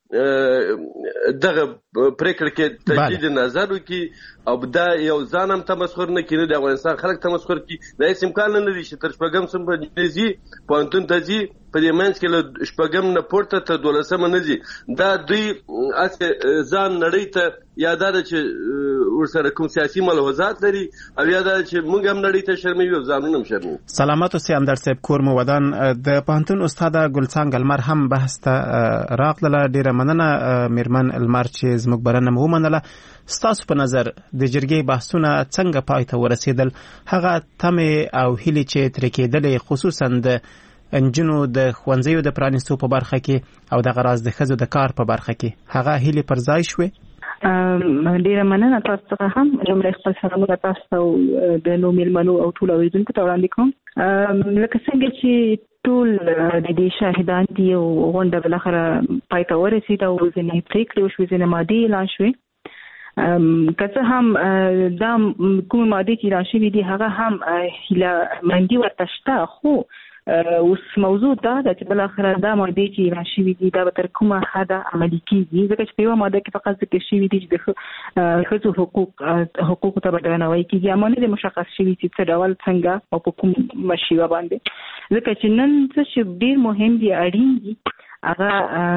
دغه پریکړه کې تجدید نظر وکړي او دا یو ځان هم تمسخر نه کړي، د افغانستان خلک تمسخر کړي. دا هیڅ امکان نه لري چې تر شپږم صنف پورې ځي پوهنتون ته ځي، په دې منځ کې له شپږم نه پورته تر دولسمه نه ځي. دا دوی هسې ځان نړۍ ته یا دا ده چې ورسره کوم سیاسي ملحوظات لري او یا دا چې موږ هم نړۍ ته شرموي او ځانونه هم شرموي. سلامت اوسئ همدرد صاحب. کور مو ودان. د پوهنتون استاده ګلڅانګه لمر هم بحث ته راغله. ډیره مننه میرمن لمر چې زموږ بلنه مو ومنله. ستاسو په نظر د جرګې بحثونه څنګه پای ته ورسېدل؟ هغه تمې او هیلې چې ترې کېدلې خصوصا د انجونو د ښوونځیو د پرانیستو په برخه کې او دغه راز د ښځو د کار په برخه کې هغه هیلې پر ځای شوې؟ ډیره مننه تاسو څخه هم. لومړی خپل سلامونه تاسو ته د نو میلمنو او ټولو اوریدونکو ته وړاندې کوم. لکه څنګه چې ټول د دې شاهدان دي او غونډه بالاخره پای ته ورسېده او ځینې پرېکړې وشوې، ځینې مادې اعلان شوې. که څه هم دا کومې مادې چې اعلان شوې دي هغه هم هیله مندي ورته شته، خو اوس موضوع دا ده چې بالاخره دا مادې چې اعلان شوې دي دا به تر کومه حده عملي کېږي، ځکه چې په یوه ماده کې فقط ذکر شوي دي چې د ښځو حقوق حقوقو ته به درناوی کېږي، اما نه دی مشخص شوي چې څه ډول څنګه او په کوم شیوه باندې. ځکه چې نن څه چې ډېر مهم دي اړین دي هغه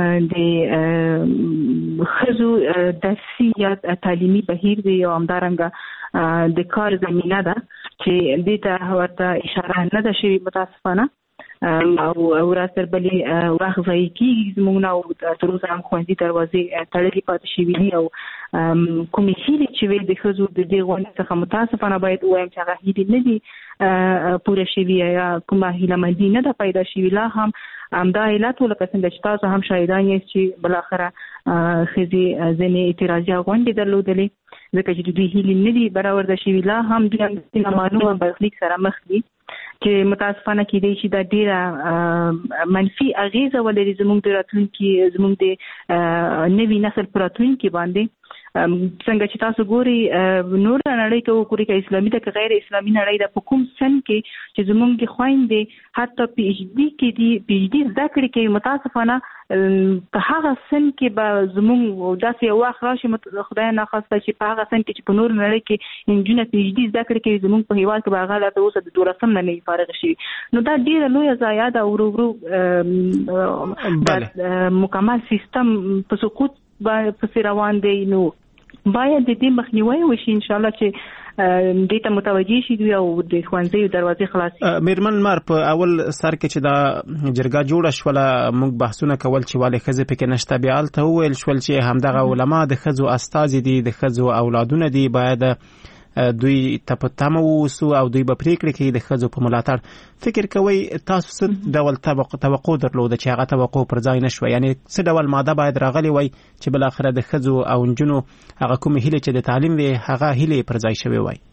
د ښځو درسي یا تعلیمي بهیر دی او همدارنګه د کار زمینه ده چې دې ته ورته اشاره نه ده شوې متاسفانه او ورځ تر بلې وخت ضایع کېږي زموږ نه او تر اوسه هم ښوونځي دروازې تړلې پاتې شوي دي او کومې هیلې چې وې د ښځو د دې غونډې څخه متاسفانه باید ووایم چې هغه هیلې نه دي پوره شوي یا کومه هیلهمندي نه ده پیدا شوي. لا هم همدا علت و لکه څنګه چې تاسو هم شاهدان یاست چې بالاخره ښځې ځینې اعتراضي غونډې درلودلې ځکه چې د دوی هیلې نه دي برآورده شوي. لا هم دوی هم نامعلومه برخلیک سره مخ دي چې متاسفانه کېدای شي دا ډېره منفي اغېزه ولري زموږ د راتلونکي زموږ د نوي نسل په راتلونکي باندې. څنګه چې تاسو ګوري نور نړۍ کې وګورئ که اسلامي ده که غیر اسلامي نړۍ ده، په کوم سن کې چې زموږ خویندې حتی پی ایچ ډي کې دي پی ایچ ډي زده کړې کوي، متاسفانه په هغه سن کې به زموږ داسې یو وخت راشي خدای ناخواسته چې په هغه سن کې چې په نور نړۍ کې نجونې پی ایچ ډي زده کړې کوي، زموږ په هېواد کې به هغه لا تر اوسه د دولسم نه نه فارغ شي. نو دا ډېره لویه ضایعه ده او ورو ورو د مکمل سیستم په سقوط پسې روان دی. نو باید د دې مخنیوی وشي انشاءالله چې دې ته متوجه شي دوی او د ښوونځیو دروازې خلاصې. میرمن لمر په اول سر کې چې دا جرګه جوړه شوله موږ بحثونه کول چې ولې ښځې پکې نشته، بیا هلته وویل شول چې همدغه علما د ښځو استازي دي، د ښځو اولادونه دي، باید دوی ته په تمه واوسو او دوی به پریکړې کوي د ښځو په ملاتړ. فکر کوئ تاسو څه ډول توقع درلوده چې هغه توقع پر ځای نه شوه؟ یعنی څه ډول ماده باید راغلی وای چې بالاخره د ښځو او نجونو هغه کومې هیلې چې د تعلیم وي هغه هیلې پر ځای شوې وای؟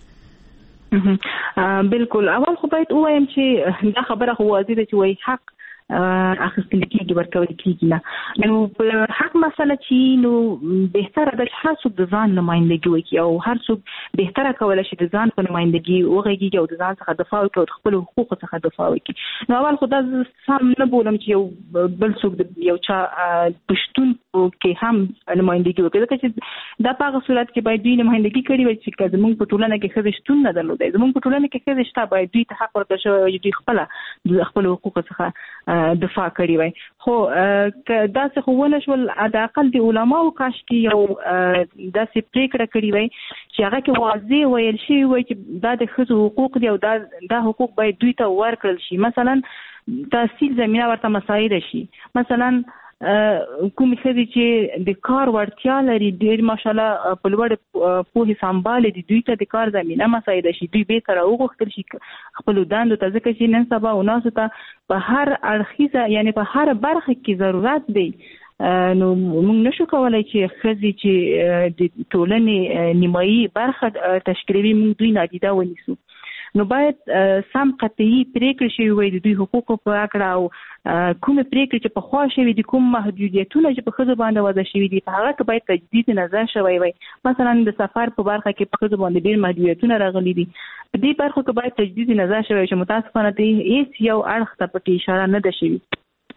بالکل. اول خو باید ووایم چې دا خبره خو واضح ده چې وایي حق اخیستل کېږي ورکول کېږي نه. نو په حق مسله چې نو بهتره ده چې هر څوک د ځان نمایندګي وکړي او هر څوک بهتره کولی شي د ځان په نمایندګي وغږېږي او د ځان څخه دفاع وکړي او د خپلو حقوقو څخه دفاع وکړي. نو اول خو دا زه سم نه بولم چې یو بل څوک د یو چا په شتون کې هم نمایندګي وکړي، ځکه چې دا په هغه صورت کې باید دوی نمایندګي کړې وي چې که زموږ په ټولنه کې ښځې شتون نه درلودی، زموږ په ټولنه کې ښځې شته، باید دوی ته حق ورکړل شوی وي دوی خپله د خپلو حقوقو څخه دفاع کړی وای. خو داسې خو ونه شول، حداقل د علماو کاش کې یو داسې پریکړه کړې وای چې هغه کې واضح ویل شوي وای چې دا د ښځو حقوق دي او دا دا حقوق باید دوی ته ورکړل شي. مثلا تحصیل زمینه ورته مساعده شي، مثلا کومې ښځې چې د کار وړتیا لري، ډېر ماشاءالله په لوړې پوهې سمبالې دي، دوی ته د کار زمینه مساعده شي، دوی بېرته راوغوښتل شي خپلو دندو ته، ځکه چې نن سبا اوناسو ته په هر اړخیزه یعنې په هر برخه کې ضرورت دی. نو موږ نشو کولی چې ښځې چې د ټولنې نیمایي برخه تشکیلوي موږ دوی نادیده ونیسو. نو باید سم قطعي پریکړې شوي وای د دوی حقوقو په اړه او کومې پریکړې چې پخوا شوي دي، کوم محدودیتونه چې په ښځو باندې وضع شوي دي، په هغه کې باید تجدید نظر شوی وای. مثلا د سفر په برخه کې په ښځو باندې ډېر محدودیتونه راغلي دي، په دې برخو کې باید تجدید نظر شوی چې متاسفانه هیڅ یو اړخ ته پکې اشاره نه ده شوې.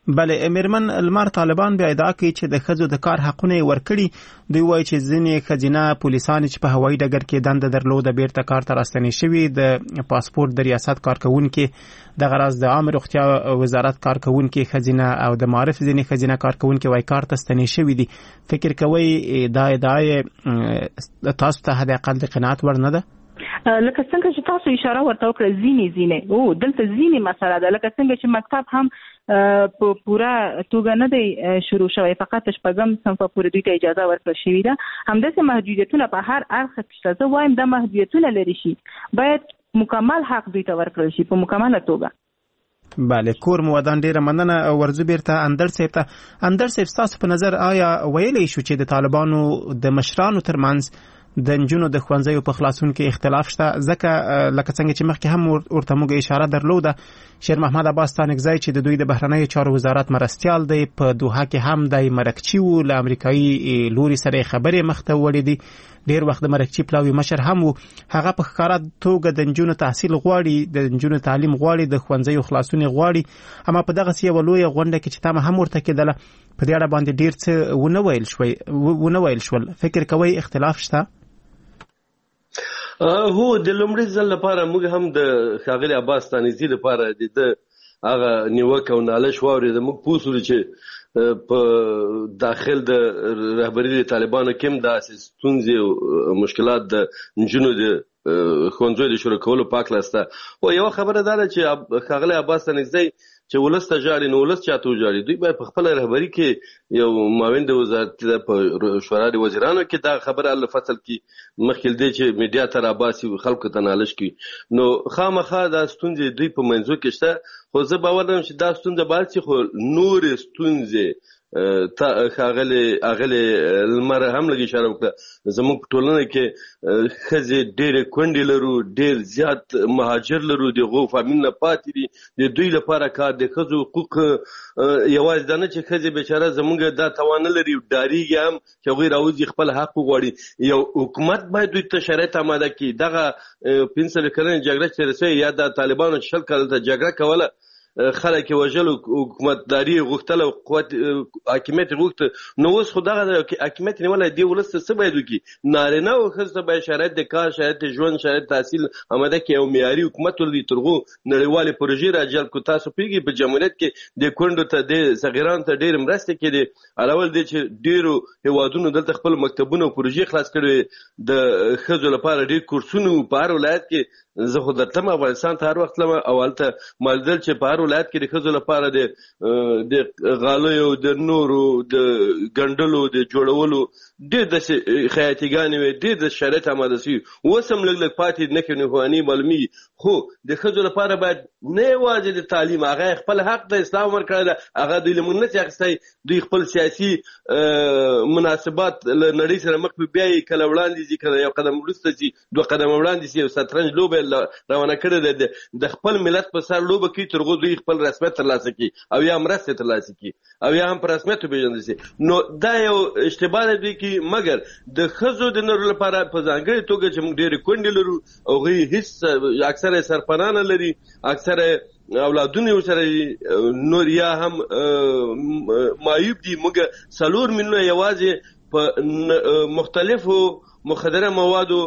بله میرمن المار طالبان بیا ادعا کوي چې د ښځو د کار حقونه ورکړي. دوی وایي چې ځینې ښځینه پولیسان چې په هوایي ډګر کې دنده درلوده بیرته کار ته راستنې شوي. د پاسپورت د ریاست کارکوونکي دغه راز د عامه روغتیا وزارت کارکوونکي ښځینه او د معارف ځینې ښځینه کارکوونکي وایي کار ته ستنې شوي دي. فکر کوئ دا ادعا تاسو ته حد اقل د قناعت وړ نه ده؟ لکه څنګه چې تاسو اشاره ورته وکړه ځینې ځینې او دلته ځینې مسله ده، لکه څنګه چې مکتب هم په پوره توګه نه دی شروع شوی، فقط شپږم صنف پورې دوی ته اجازه ورکړل شوې ده. همداسې محدودیتونه په هر اړخ کې، زه وایم دا محدودیتونه لري شي باید مکمل حق دوی ته ورکړل شي په مکمله توګه. بله کور مو ودان ډیره مننه. ورځو بیرته اندر صاحب ته. اندر صاحب ستاسو په نظر آیا ویلی شو چې د طالبانو د مشرانو ترمنځ د نجونو د ښوونځیو په خلاصون کې اختلاف شته؟ ځکه لکه څنګه چې مخکې هم ورته موږ اشاره درلوده، شیر محمد عباس ستانکزی چې د دوی د بهرنیو چارو وزارت مرستیال دی په دوحه کې هم دی مرکچي و، له امریکایي لوري سره خبرې مخته وړې دي، ډیر وخت د مرکچي پلاوي مشر هم و. هغه په ښکاره توګه د نجونو تحصیل غواړي، د نجونو تعلیم غواړي، د ښوونځیو خلاصون غواړي، اما په دغه یوه لویه غونډه کې چې تمه هم ورته کېدله په دې اړه باندې ډیر څه ونه ویل شوی ونه ویل شول. فکر کوئ اختلاف شته؟ هو د لومړي ځل لپاره موږ هم د ښاغلي عباس ستانکزي لپاره د هغه نیوکه او نالش واورېده. موږ پوه شولو چې په داخل د رهبري د طالبانو کې هم داسې ستونزې او مشکلات د نجونو د ښوونځیو د شروع کولو په هکله شته. خو یوه خبره دا ده چې ښاغلی عباس ستانکزی چې ولس ته ژاړي نو ولس چاته وژاړي. دوی باید په خپله رهبري کې یو معاون د وزارت په شورا د وزیرانو کې دا خبره هله فصل کې مخکې دی چې میډیا ته راباسي خلکو ته نالش کوي، نو خامخا دا ستونزې دوی په منځو کې شته. خو زه باور لرم چې دا ستونزه باید شي، خو نورې ستونزې ښاغلي اغلې لمر هم لږ اشاره وکړه. زموږ په ټولنه کې ښځې ډېرې کونډې لرو، ډېر زیات مهاجر لرو، د هغو فامیلونه پاتې دي. د دوی لپاره کار د ښځو حقوق یوازې دا نه چې ښځې بیچاره زموږ دا توان نه لري، ډارېږي هم چې هغوی راوځي خپل حق وغواړي. یو حکومت باید دوی ته شرایط اماده کړي. دغه پنځه څلوېښت کلنې جګړه چې تېره شوې یا د طالبانو شل کاله ته جګړه کوله، خلک وژل، حکومتداري غوښتله، قوت حاکمیت غوښته، نو اوس خو دغه حاکمیت نیولی دی ولس ته څه باید وکړي؟ نارینه او ښځو ته باید شرایط د کار، شرایط د ژوند، شرایط تحصیل اماده کړي، یو معیاري حکومت ولري، تر هغو نړیوالې پروژې راجلب کړو. تاسو پوهېږئ په جمهوریت کې د کونډو ته د صغیرانو ته ډېرې مرستې کېدې. اول دی چې ډېرو هېوادونو دلته خپل مکتبونه او پروژې خلاص کړې، د ښځو لپاره ډېر کورسونه په هر ولایت کې. زه خو درتلم افغانستان ته هر وخت تلم او هلته ما لیدل چې په هر ولایت کې د ښځو لپاره د غالیو، د نورو د ګنډلو، د جوړولو ډېر داسې خیاطیګانې وې، ډېر د شرایط اماده شوي. اوس هم لږ لږ پاتې نښې نښانې معلومېږي. خو د ښځو لپاره باید نه یوازې د تعلیم، هغه خپل حق د اسلام ورکړی ده، هغه دوی له موږ نه شي اخیستی. دوی خپل سیاسي مناسبات له نړۍ سره مخ په بیایي، کله وړاندې ځي، کله یو قدم وروسته ځي، دوه قدم وړاندې ځي. یو شطرنج لوبه روانه کړې ده، د خپل ملت په سر لوبه کوي تر هغو دوی خپل رسمیت ترلاسه کړي او یا مرستې ترلاسه کړي او یا هم په رسمیت وپېژندل شي. نو دا یو اشتباه دی دوی کې. مګر د ښځو د نورو لپاره په ځانګړې توګه چې موږ ډېرې کونډې لرو، هغوی هېڅ اکثره سرپناه نه لري، اکثره اولادونه ورسره نور یا هم معیوب دي. موږ څلور میلیونه یوازې په مختلفو مخدره موادو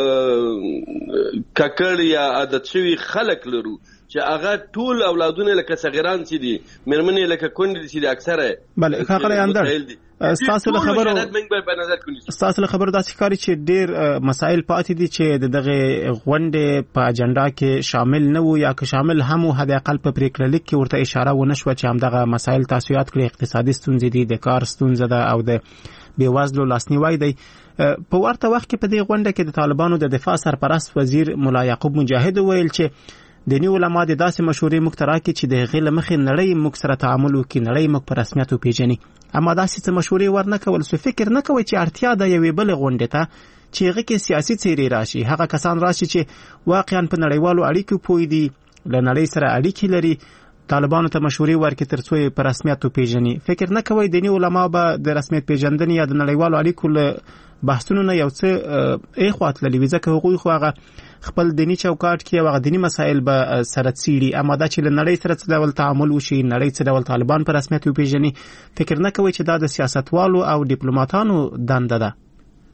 ککړ یا عادت شوي خلک لرو چې هغه ټول اولادونه لکه صغیران چې دي، مېرمنې لکه کونډې چې دي اکثره. بله ښاغلی اندر، ستاسو له خبرو ستاسو له خبرو داسې ښکاري چې ډېر مسایل پاتې دي چې د دغې غونډې په اجنډا کې شامل نه وو، یا که شامل هم وو حد اقل په پرېکړه لیک کې ورته اشاره ونه شوه چې همدغه مسایل تاسو یاد کړئ. اقتصادي ستونزې دي، د کار ستونزه ده او د بېوزلو لاسنیوی دی. په ورته وخت کې په دې غونډه کې د طالبانو د دفاع سرپرست وزیر ملا یعقوب مجاهد وویل چې دیني علما د داسې مشورې موږ ته راکړي چې د هغې له مخې نړۍ موږ سره تعامل وکړي، نړۍ موږ په رسمیت وپېژني. اما داسې څه مشورې ورنه کول سو. فکر نه کوئ چې اړتیا ده یوې بلې غونډې ته چې هغې کې سیاسي څېرې راشي، هغه کسان راشي چې واقعا په نړیوالو اړیکو پوه دي، له نړۍ سره اړیکې لري، طالبانو ته مشورې ورکړي تر څو یې په رسمیت وپېژني؟ فکر نه کوئ دیني علما به د رسمیت پېژندنې یا د نړیوالو اړیکو له بحثونو نه یو څه ایخوا تللي وي؟ ځکه هغوی خو هغه خپل دینی چوکاټ کې او دینی مسایل به سره څیړي، اما دا چې له نړۍ سره څه ډول تعامل وشي، نړۍ څه ډول طالبان په رسمیت وپیژني، فکر نه کوي چې دا د سیاستوالو او ډیپلوماټانو دنده ده؟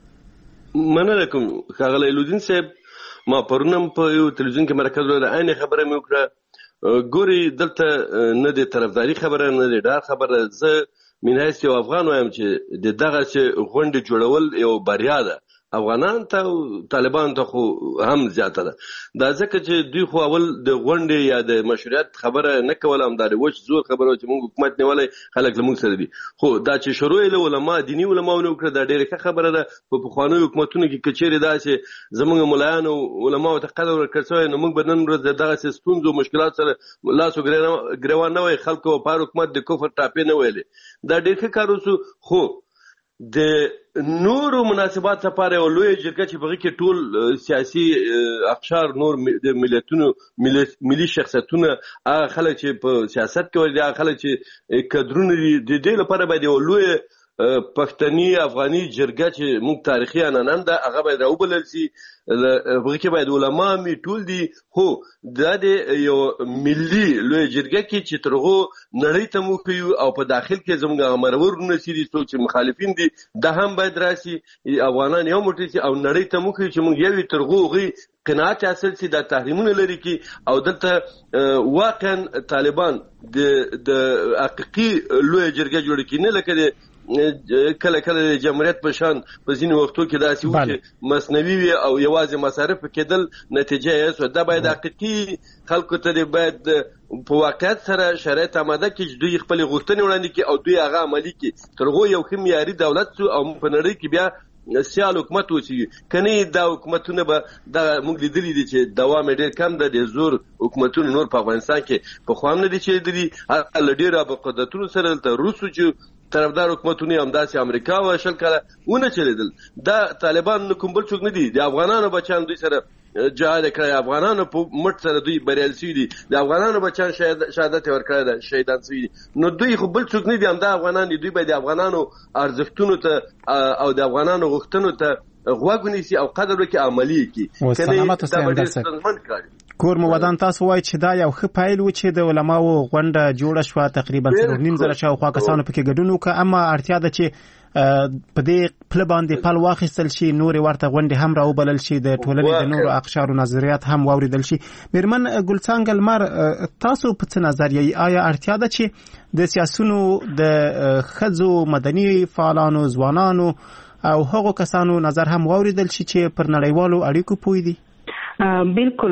مننه کوم ښاغلی لودین صاحب. ما پرونم په یو تلویزیون کې مرکز له عین خبره مې وکړه. ګوري دلته نه د طرفداري خبره نه د ډار خبره. زه من حیث یو افغان وایم چې د دغه غونډې جوړول یو بریا ده. افغانان ته طالبان ته خو هم زیاته ده. دا ځکه چې دوی خو اول د غونډې یا د مشروعیت خبره نه کوله، هم دا د وچ زور خبره چې موږ حکومت نیولی خلک له موږ سره دي. خو دا چې شروع یې له علما دیني علماو نه وکړه دا ډېره ښه خبره ده. په پخوانیو حکومتونو کې که چېرې داسې زموږ ملایانو علماو ته قدر ورکړل شوی نو موږ به نن ورځ د دغسې ستونزو مشکلات سره لاس و ګرېوان نه وای، خلکو به په هر حکومت د کفر ټاپې نه ویلې. دا ډېر ښه کار وسو. خو د نورو مناسبات لپاره یو لویه جرګه چې په هغې کې ټول سیاسي اقشار، نور د ملتونو ملي شخصیتونه، هغه خلک چې په سیاست کې دي، هغه خلک چې کدرونه دي، د دې لپاره باید یو لویه پښتني افغاني جرګه چې موږ تاریخي عنعنه ده هغه باید راوبلل شي. هغې کې باید علما مې ټول دي. خو دا د یو ملي لویه جرګه کې چې تر هغو نړۍ ته موږ ښیو او په داخل کې زموږ هغه مرور ورونه چې دي، څوک چې مخالفین دي، دا هم باید راشي، افغانان یو موټی شي او نړۍ ته موږ ښیو چې موږ یو تر هغو هغوی قناعت حاصل شي، دا تحریمونه لري کړي او دلته واقعا طالبان د حقیقي لویه جرګه جوړه کړي، نه لکه د کله کله د جمهوریت په شان په ځینې وختو کې داسې و چې مصنوي وي او یوازې مصارف کېدل نتیجه یې سوه. دا باید حقیقي خلکو ته باید په واقعیت سره شرایط آماده کړي چې دوی خپلې غوښتنې وړاندې کړي او دوی هغه عملي کړي. تر هغو یو ښه معیاري دولت شو او په نړۍ کې بیا سیال حکومت اوسېږي. که نه دا حکومتونه به دا موږ لیدلي دي چې دوام یې ډېر کم ده. د زور حکومتونه نور په افغانستان کې پخوا هم نه دي چلېدلي، له ډېرو ابقدتونو سره دلته روسو چې طرفدار حکومتونه همداسې امریکا و شل کاله ونه چلېدل. دا طالبان نه کوم بل څوک نه دي، د افغانانو بچیان دوی سره جهاد کړی، افغانانو په مټ سره دوی بریالي شوي دي، د افغانانو بچیان شهادت یې ورکړی ده، شهیدان شوي دي. نو دوی خو بل څوک نه دي، همدا افغانان دي. دوی باید د افغانانو ارزښتونو ته او د افغانانو غوښتنو ته غوږ ونیسي او قدر وکړي، عملي یې کړي. که نه دا به ډېر ستونزمن کار وي. کور مو ودان تاسو وایي چې دا یو ښه پیل و چې د علماو غونډه جوړه شوه، تقریبا څلور نیم زره شاوخوا کسانو پکې ګډون وکړه، اما اړتیا ده چې په دې پله باندې پل واخیستل شي، نورې ورته غونډې هم راوبلل شي، د ټولنې د نورو اقشارو نظریات هم واوریدل شي. میرمن ګلڅانګه لمر، تاسو په څه نظر یې؟ آیا اړتیا ده چې د سیاسونو د ښځو، مدني فعالانو، ځوانانو او هغو کسانو نظر هم واوریدل شي چې پر نړیوالو اړیکو پوه دي؟ بالکل،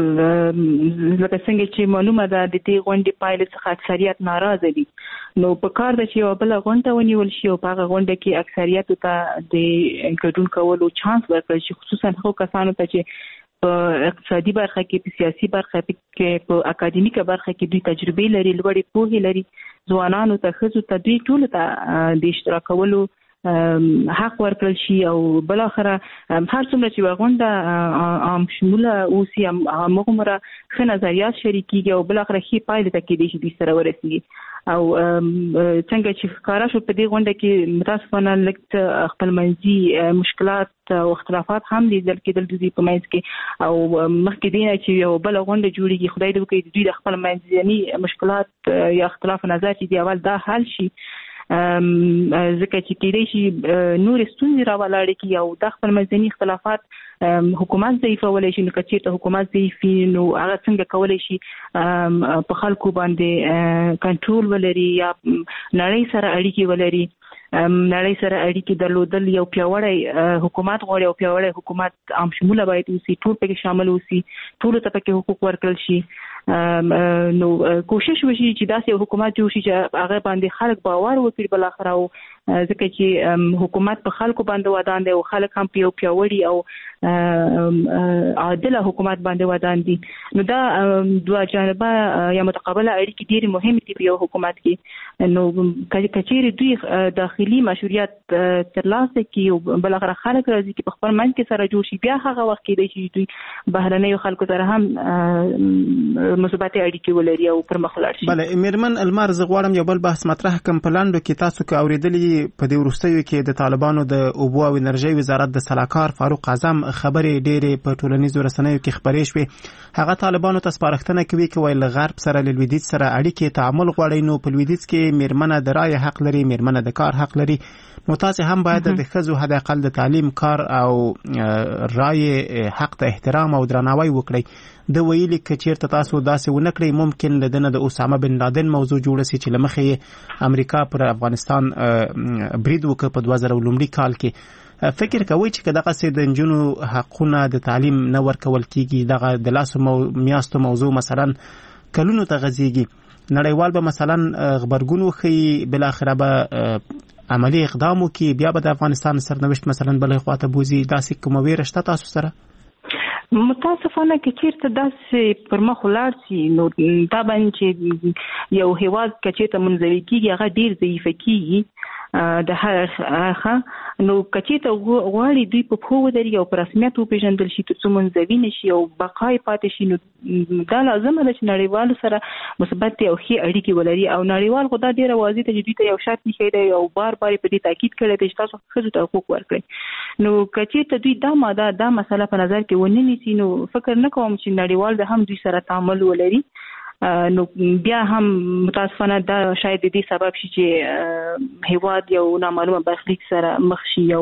لکه څنګه چې معلومه ده د دې غونډې پایلې څخه اکثریت ناراضه دي، نو په کار ده چې یو بله غونډه ونیول شي او په هغه غونډه کې اکثریتو ته د ګډون کولو چانس ورکړل شي، خصوصا هغو کسانو ته چې په اقتصادي برخه کې، په سیاسي برخه کې، په اکاډمیکه برخه کې دوی تجربې لري، لوړې پوهې لري. ځوانانو ته، ښځو ته، دوی ټولو ته د اشتراک کولو حق ورکړل شي او بل اخره هر څومره چې غونډه عام شموله اوسي هغومره ښه نظریات شریکېږي او بل اخره ښې پایلې ته کېدای شي دوی سره ورسېږي. او څنګه چې ښکاره شو په دې غونډه کې متاسفانه لږ خپلمنځي مشکلات او اختلافات هم لیدل کېدل د دوی په منځ کې، او مخکې دې نه چې یو بله غونډه جوړېږي، خدای دې وکړي دوی د خپلمنځي مشکلات یا اختلاف نظر چې دی اول دا حل شي، ځکه چې کېدای شي نورې ستونزې راولاړې کړي او دا خپلمنځي اختلافات حکومت ضعیفولی شي. نو که چېرته حکومت ضعیف وي نو هغه څنګه کولی شي په خلکو باندې کنټرول ولري یا نړۍ سره اړیکې ولري. نړۍ سره اړیکې درلودل یو پیاوړی حکومت غواړي او پیاوړی حکومت عام شموله باید اوسي، ټول پکې شامل اوسي، ټولو ته پکې حقوق ورکړل شي. نو کوشش وشي چې داسې یو حکومت جوړ شي چې هغه باندې خلک باور وکړي بل اخره، او ځکه چې حکومت په خلکو باندې ودان دی او خلک هم په یو پیاوړي او عادله حکومت باندې ودان دي. نو دا دوه جانبه یا متقابله اړیکې ډېرې مهمې دي په یو حکومت کې. نو که چیرې دوی داخلي مشروعیت ترلاسه کړي او بل اخره خلک راځي چې په خپل منځ کې سره جوړ شي، بیا هغه وخت کېدای شي دوی بهرنیو خلکو سره هم مثبتې اړیکې ولري او پرمخ ولاړ شي. بله میرمن المار، زه غواړم یو بل بحث مطرح کړم. په لاندو کې تاسو که اورېدلي په دې وروستیو کې د طالبانو د اوبو او انرژۍ وزارت د سلاکار فاروق اعظم خبرې ډېرې په ټولنیزو رسنیو کې خپرې شوې. هغه طالبانو ته سپارښتنه کوي چې وایي له غرب سره له لویدیځ سره اړیکې تعامل غواړي، نو په لویدیځ کې میرمنه د رایې حق لري، میرمنه د کار حق لري، نو تاسو هم باید د ښځو حد اقل د تعلیم، کار او رایې حق ته احترام او درناوی وکړئ. د ویلي که چیرته تاسو داسې ونه کړئ ممکن له دنه د اسامه بن لادن موضوع جوړه سي چې له مخې امریکا پر افغانستان برید وکړ په دوه زره لومړي کال کې. فکر کوئ چې که دغسې د نجونو حقونه د تعلیم نه ورکول کیږي، دغه د لاسو میاشتو موضوع مثلا کلونو ته غځېږي، نړیوال به مثلا غبرګون وښیي، بالاخره به عملی اقدام وکړي، بیا به د افغانستان سرنوشت مثلا بلې خواته بوځي؟ داسې کومه ویره شته تاسو سره؟ متاسفانه که چیرته داسې پر مخ ولاړ سي نو طبعا چې یو هیواد که چیرته منزوي کیږي هغه ډیر ضعیفه کیږي د هر اړخه، نو که چیرته غواړي دوی په پښو ودرېږي او په رسمیت وپېژندل شي تر څو منزوي نه شي او بقا یې پاتې شي، نو دا لازمه ده چې نړیوالو سره مثبت او ښې اړیکې ولري. او نړیوال خو دا ډېره واضح ده چې دوی ته یو شرط ایښی دی او بار بار په دې تاکید کړی دی چې تاسو ښځو ته حقوق ورکړئ. نو که چیرته دوی دا ماده دا مسله په نظر کې ونه نیسي نو فکر نه کوم چې نړیوال به هم دوی سره تعامل ولري. نو بیا هم متاسفانه دا شاید د دې سبب شي چې هیواد یو نامعلومه برخلیک سره مخ شي او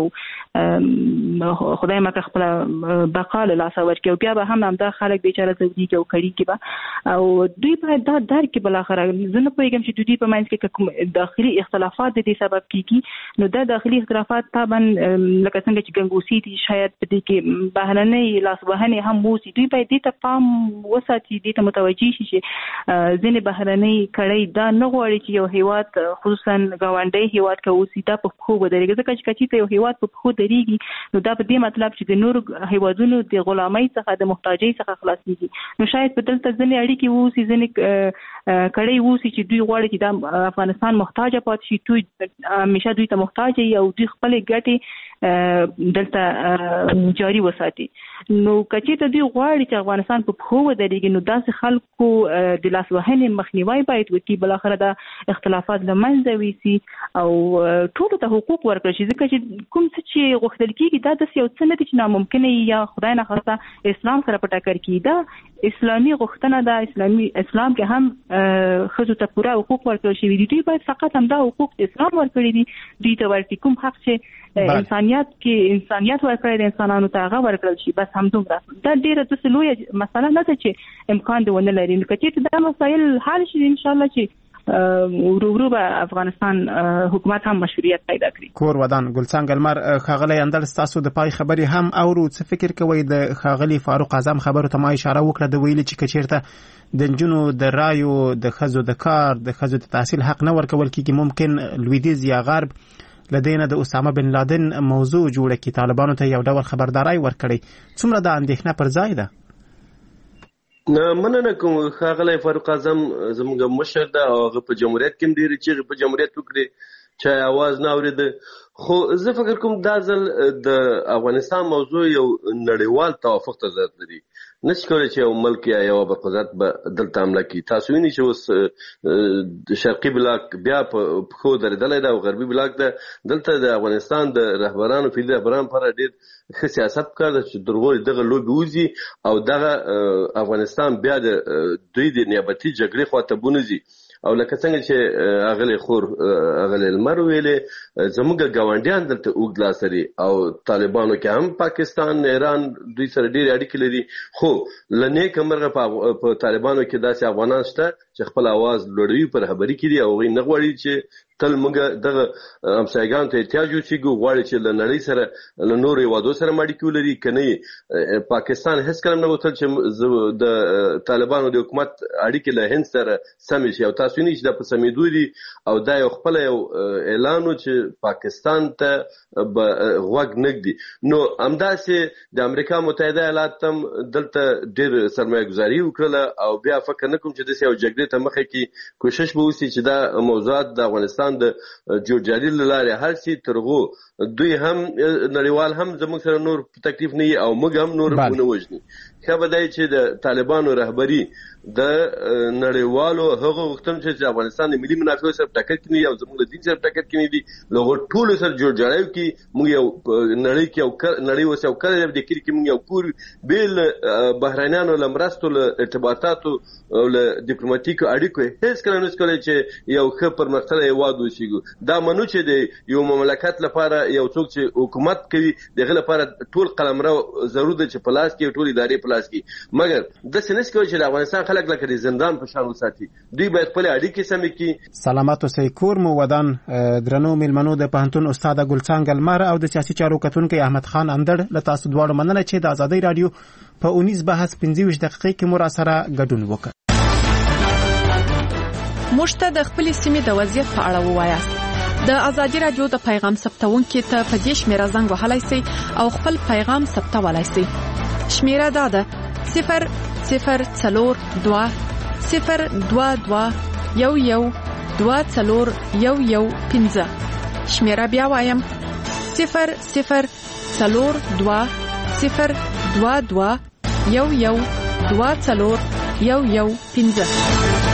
خدای مکه خپل بقا له لاسه ورکړي او بیا به هم همدا خلک بیچاره ځورېږي او کړېږي به او دوی باید دا درک کړي. بالاخره زه نه پوهېږم چې دوی په منځ کې کوم داخلي اختلافات د دې سبب کېږي، نو دا داخلي اختلافات طبعا لکه څنګه چې ګنګوسي دي شاید په دې کې بهرنۍ لاسوهنې هم وسي، دوی باید دې ته پام وساتي، دې ته متوجه شي چې ځینې بهرنۍ کړۍ دا نه غواړي چې یو هیواد خصوصا ګاونډی هیواد که اوسي دا په پښو ودرېږي، ځکه چې که چېرته یو هیواد په پښو درېږي نو دا په دې مطلب چې د نورو هیوادونو د غلامۍ څخه د محتاجۍ څخه خلاصېږي. نو شاید په دلته ځینې اړیکې ووسي، ځینې کړۍ ووسي چې دوی غواړي چې دا افغانستان محتاجه پاتې شي، دوی همیشه دوی ته محتاج وي او دوی خپلې ګټې دلته جاري وساتي. نو که چېرته دوی غواړي چې افغانستان په پښو ودرېږي نو داسې خلکو د لاسوهنې مخنیوی باید وکړي، بالاخره دا اختلافات له منځه ویسي او ټولو ته حقوق ورکړل شي، ځکه چې کوم څه چې غوښتل کېږي دا داسې یو څه نه دي چې ناممکنه یا خدای نخواسته اسلام سره په ټکر کېږي، دا اسلامي غوښتنه ده. اسلامي اسلام کې هم ښځو ته پوره حقوق ورکړل شوي دي، دوی باید فقط همدا حقوق اسلام ورکړي دي دوی ته ورکړي، کوم حق چې انسانیت کې انسانیت ورکړی د انسانانو ته هغه ورکړل شي، بس همدومره. دا ډېره داسې لویه مسله نه ده چې امکان دې ونه لري. نو که چېرته دا مسایل حل شي انشاءالله چې ورو ورو به افغانستان حکومت هم مشروعیت پیدا کړي. کور ودان ګلڅانګه لمر ښاغلی اندل ستاسو د پای خبرې هم اورو، څه فکر کوئ د ښاغلي فاروق اعظم خبرو ته ما اشاره وکړه د ویلي چې که چېرته د نجونو د رایو د ښځو د کار د ښځو د تحصیل حق نه ورکول کېږي ممکن لویدیځ یا غرب لدينا د اسامه بن لادن موضوع جوړه کی طالبانو ته یو ډول خبرداري ورکړي، څومره د اندېښنه پر ځای ده؟ نه مننه کوم ښاغلی فاروق اعظم زموږ مشر ده او هغه په جمهوریت کې ډېرې چیغې په جمهوریت وکړي چې اواز نه اورېده، خو زه فکر کوم دا ځل د افغانستان موضوع یو نړیوال توافق ته ضرورت لري. نشي کولی چې یو ملک یا یو برقدرت به دلته حمله کړي. تاسو وینئ چې اوس د شرقي بلاک بیا په پښو درېدلی ده او غربي بلاک ده. دلته د افغانستان د رهبرانو فعلي رهبرانو لپاره ډېر ښه سیاست پکار ده چې تر هغو دغه لوبې وځي او دغه افغانستان بیا د دوی د نیابتي جګړې خواته بونځي. او لکه څنګه چې اغلی خور اغلی لمر ویلې زموږ ګاونډیان دلته اوږد لاس لري او طالبانو کې هم پاکستان ایران دوی سره ډېرې اړیکې لري، خو له نیکه مرغه په طالبانو کې داسې افغانان شته چې خپل اواز لوړوي پر خبرې کې دي او هغوی نه غواړي چې تل موږ دغه همسایګانو ته احتیاج وشیږو، غواړي چې له نړۍ سره له نورو هیوادو سره اړیکې ولري. که نه پاکستان هېڅکله نه غوښتل چې د طالبانو د حکومت اړیکې له هند سره سمې شي او تاسو وینئ چې دا په سمېدو دي او دا یو خپله یو اعلان و چې پاکستان ته به غوږ نه ږدي. نو همداسې د امریکا متحده ایالات هم دلته ډېر سرمایه ګزاري وکړله او بیا فکر نه کوم چې داسې یو جګړې ته مخه کې کوشش به وسي چې دا موضوعات د افغانستان د جوړجالي له لارې حل شي. تر هغو دوی هم نړیوال هم زموږ سره نور په تکلیف نه وي او موږ هم نور ونه وژني ښه به دی چې د طالبانو رهبري د نړیوالو هغو غوښتنو چې افغانستان د ملي منافعو سره ټکر کوي او زموږ د دین سره ټکر کوي دي له ټولو سره جوړ جوړاو کې موږ یو نړۍ کې یو نړۍ وسه یو کړی د کې کې موږ یو پور بیل بهرانيانو لمرستو له ارتباطاتو او له ډیپلوماټیکو اړیکو هیڅ کله نه سکولای چې یو ښه پرمختللی هیواد وشيږي دا منو چې د یو مملکت لپاره یو څوک چې حکومت کوي دغه لپاره ټول قلمرو ضروري ده چې پلاس کې ټول ادارې پلاس کې مګر د سنس کوي چې د افغانستان خلک لکه زندان په شان وساتي دوی باید خپل اړیکې سمې کړي. سلامات اوسئ. کور مو ودان درنو میلمنو د پوهنتون استاد ګلڅانګ المار او د سیاسي چارو کتونکي احمد خان اندړ له تاسو دواړو مننه چې د ازادۍ رادیو په اونیز بحث پنځه ویشت دقیقې کې مو را سره ګډون وکړ. موږ ته د خپل سیمې د وضعیت په اړه ووایاست. د ازادۍ رادیو د پیغام ثبتونکو ته په دې شمیره زنګ وهلای شئ او خپل پیغام ثبتولای شئ. شمیره دا ده صفر صفر څلور دوه صفر دوه دوه یو یو دوه څلور یو یو پنځه. شمیره بیا وایم صفر صفر څلور دوه صفر دوه دوه یو یو دوه څلور یو یو پنځه.